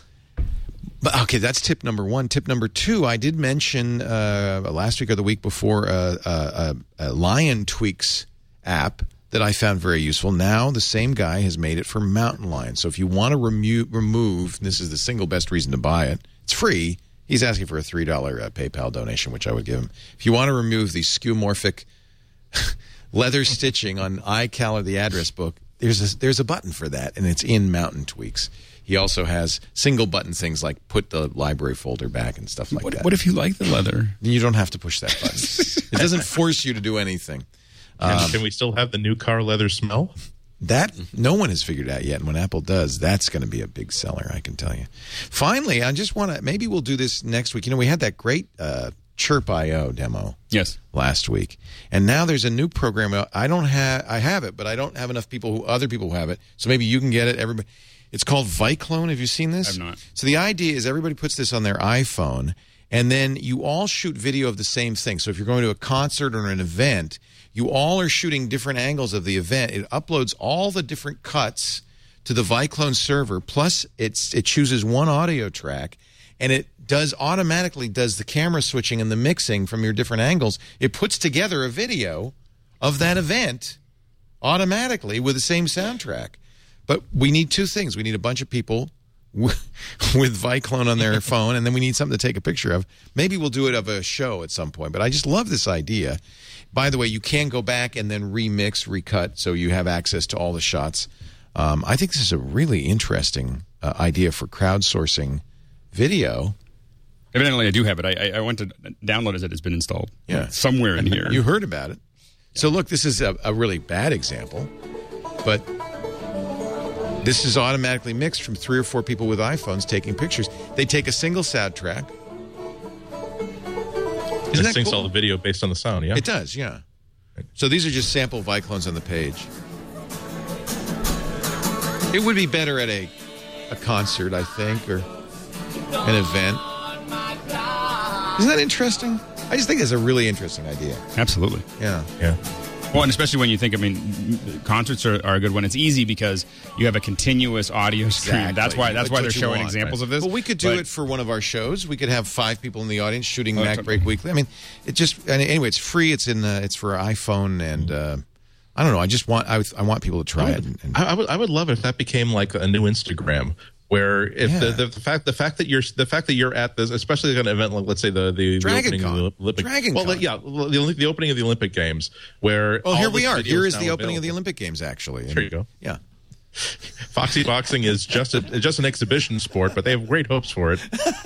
but okay, that's tip number one. Tip number two, I did mention uh, last week or the week before uh, uh, a Lion Tweaks app that I found very useful. Now the same guy has made it for mountain lions. So if you want to remo- remove, this is the single best reason to buy it. It's free. He's asking for a three dollars uh, PayPal donation, which I would give him. If you want to remove the skeuomorphic leather stitching on iCal or the address book, there's a, there's a button for that, and it's in Mountain Tweaks. He also has single button things like put the library folder back and stuff like what, that. What if you like the leather? You don't have to push that button. It doesn't force you to do anything. Um, can we still have the new car leather smell? That no one has figured out yet, and when Apple does, that's going to be a big seller, I can tell you. Finally, I just want to, maybe we'll do this next week. You know, we had that great uh, Chirp dot I O demo yes. last week, and now there's a new program. I don't have, I have it, but I don't have enough people who, other people who have it, so maybe you can get it. Everybody, it's called Viclone. Have you seen this? I've not. So the idea is everybody puts this on their iPhone, and then you all shoot video of the same thing. So if you're going to a concert or an event, you all are shooting different angles of the event. It uploads all the different cuts to the Viclone server, plus it's, it chooses one audio track, and it does automatically does the camera switching and the mixing from your different angles. It puts together a video of that event automatically with the same soundtrack. But we need two things. We need a bunch of people with Viclone on their phone, and then we need something to take a picture of. Maybe we'll do it of a show at some point, but I just love this idea. By the way, you can go back and then remix, recut, so you have access to all the shots. Um, I think this is a really interesting uh, idea for crowdsourcing video. Evidently, I do have it. I, I went to download it. It's been installed. Yeah. Somewhere in here. You heard about it. So look, this is a, a really bad example, but this is automatically mixed from three or four people with iPhones taking pictures. They take a single soundtrack. It syncs cool? all the video based on the sound, yeah? It does, yeah. So these are just sample Viclones on the page. It would be better at a, a concert, I think, or an event. Isn't that interesting? I just think it's a really interesting idea. Absolutely. Yeah. Yeah. Well, and especially when you think, I mean, concerts are, are a good one. It's easy because you have a continuous audio stream. Exactly. That's why That's That's why what they're you showing want, examples right? of this. Well, we could do but, it for one of our shows. We could have five people in the audience shooting Oh, Mac totally. Break Weekly. I mean, it just anyway. It's free. It's in. Uh, it's for iPhone, and uh, I don't know. I just want. I, I want people to try I it. would, And, and, I, I would. I would love it if that became like a new Instagram. Where if Yeah. the, the, the fact the fact that you're the fact that you're at this, especially like an event like let's say the the, the Dragon opening Con. of the Olympic Dragon well Con. yeah the, the opening of the Olympic Games where oh, here all we this are. video Here is now the opening of the available. Olympic Games. Actually, There you go. Yeah. Foxy Boxing is just a just an exhibition sport, but they have great hopes for it.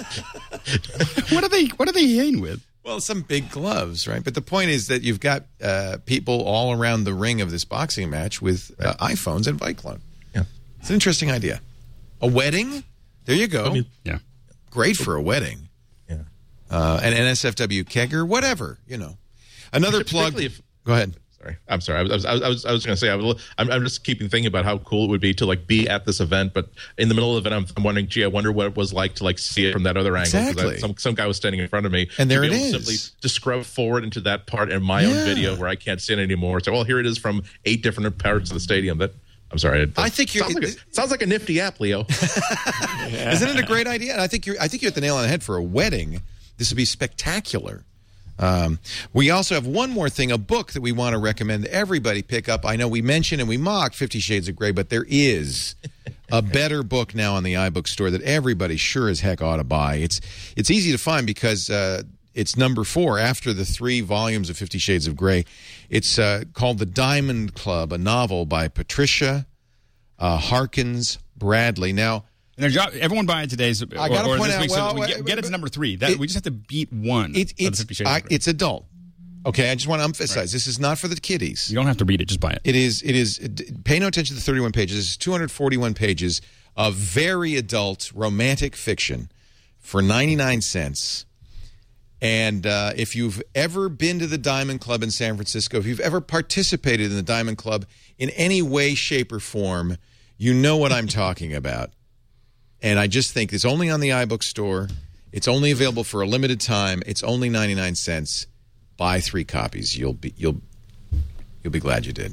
what are they? What are they hitting with? Well, some big gloves, right? But the point is that you've got uh, people all around the ring of this boxing match with uh, iPhones and Viclone. Yeah, it's an interesting idea. A wedding. There you go. I mean, yeah. Great for a wedding. Yeah. Uh, an N S F W kegger, whatever, you know. Another plug. If, Go ahead. Sorry. I'm sorry. I was I was I was, I was going to say I was, I'm, I'm just keeping thinking about how cool it would be to like be at this event, but in the middle of it, I'm, I'm wondering, gee, I wonder what it was like to like see it from that other angle. 'Cause Exactly. I, some some guy was standing in front of me, And there to it be able is. to simply to scrub forward into that part in my Yeah. own video where I can't see it anymore. So, well, here it is from eight different parts of the stadium. That I'm sorry. That, I think you're- sounds like, a, sounds like a nifty app, Leo. Isn't it a great idea? And I think you're I think you hit the nail on the head for a wedding. This would be spectacular. Um, we also have one more thing, a book that we want to recommend everybody pick up. I know we mentioned and we mocked Fifty Shades of Grey, but there is a better book now on the iBook store that everybody sure as heck ought to buy. It's it's easy to find because uh, it's number four after the three volumes of Fifty Shades of Grey. It's uh, called The Diamond Club, a novel by Patricia uh, Harkins Bradley. Now, And their job, everyone buy it today. So, I gotta or, or point this out, week, so well, we wait, get, get it but- to number three. That, it- we just have to beat one. It, of the it's Fifty Shades I, of Grey. it's adult. Okay, I just want to emphasize this is not for the kiddies. You don't have to read it; just buy it. It is. It is. Pay no attention to the thirty-one pages. This is two hundred forty-one pages of very adult romantic fiction for ninety-nine cents. And uh, if you've ever been to the Diamond Club in San Francisco, if you've ever participated in the Diamond Club in any way, shape, or form, you know what I'm talking about. And I just think it's only on the iBook store. It's only available for a limited time. It's only ninety-nine cents. Buy three copies. You'll be you'll you'll be glad you did.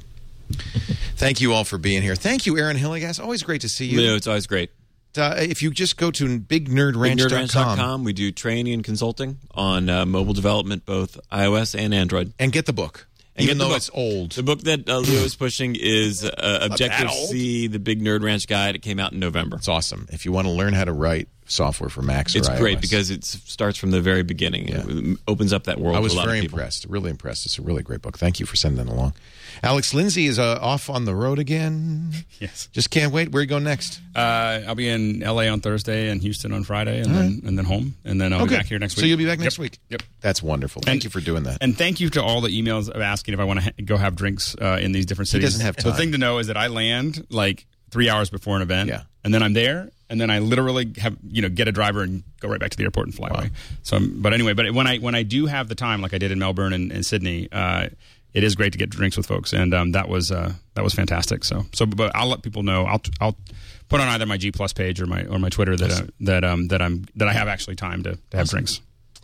Thank you all for being here. Thank you, Aaron Hilligas. Always great to see you. Leo, it's always great. Uh, if you just go to big nerd ranch dot com. big nerd ranch dot com, we do training and consulting on uh, mobile development, both iOS and Android. And get the book. And Even though book. it's old. The book that uh, Leo is pushing is uh, Objective-C, the Big Nerd Ranch Guide. It came out in November. It's awesome. If you want to learn how to write software for Macs or It's iOS. great because it starts from the very beginning. Yeah. It opens up that world I was to a lot very of people. impressed. Really impressed. It's a really great book. Thank you for sending that along. Alex Lindsay is uh, off on the road again. Yes. Just can't wait. Where are you going next? Uh, I'll be in L A on Thursday and Houston on Friday, and All then right. and then home, and then I'll Okay. be back here next week. So you'll be back next Yep. week? Yep. That's wonderful. Thank And- you for doing that. And thank you to all the emails of asking if I want to ha- go have drinks uh, in these different He cities. doesn't have The time. thing to know is that I land like three hours before an event, Yeah. and then I'm there, and then I literally have you know get a driver and go right back to the airport and fly away. So, I'm, but anyway, but when I when I do have the time, like I did in Melbourne and, and Sydney, uh, it is great to get drinks with folks, and um, that was uh, that was fantastic. So, so but I'll let people know. I'll I'll put on either my G Plus page or my or my Twitter that uh, that um that I'm that I have actually time to, to have Awesome. drinks.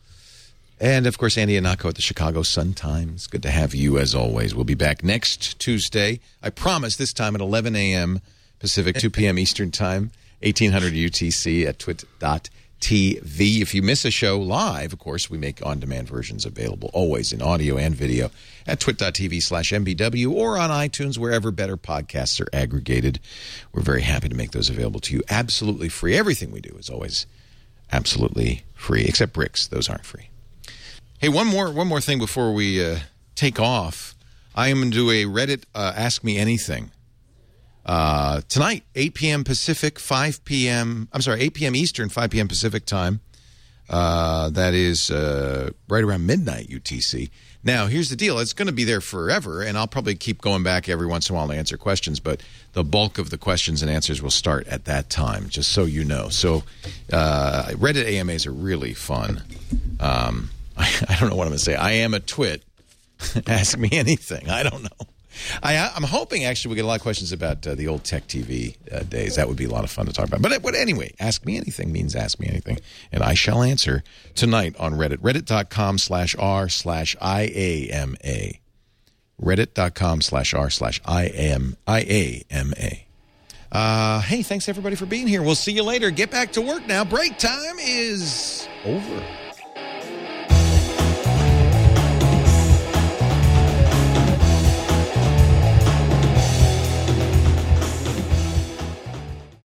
And, of course, Andy Anako at the Chicago Sun-Times. Good to have you, as always. We'll be back next Tuesday. I promise this time at eleven a.m. Pacific, two p.m. Eastern Time, eighteen hundred U T C at twit dot T V. If you miss a show live, of course, we make on-demand versions available always in audio and video at twit dot T V slash M B W or on iTunes, wherever better podcasts are aggregated. We're very happy to make those available to you absolutely free. Everything we do is always absolutely free, except bricks. Those aren't free. Hey, one more one more thing before we uh, take off. I am going to do a Reddit uh, Ask Me Anything uh, tonight, eight p.m. Pacific, five p.m. I'm sorry, eight p.m. Eastern, five p.m. Pacific time. Uh, that is uh, right around midnight U T C. Now, here's the deal. It's going to be there forever, and I'll probably keep going back every once in a while to answer questions, but the bulk of the questions and answers will start at that time, just so you know. So uh, Reddit A M As are really fun. Um I, I don't know what I'm going to say. I am a twit. Ask me anything. I don't know. I, I'm hoping, actually, we get a lot of questions about uh, the old Tech T V uh, days. That would be a lot of fun to talk about. But, but anyway, ask me anything means ask me anything. And I shall answer tonight on Reddit. Reddit.com slash R slash I-A-M-A. Reddit.com slash R slash I-A-M-A. Uh, hey, thanks, everybody, for being here. We'll see you later. Get back to work now. Break time is over.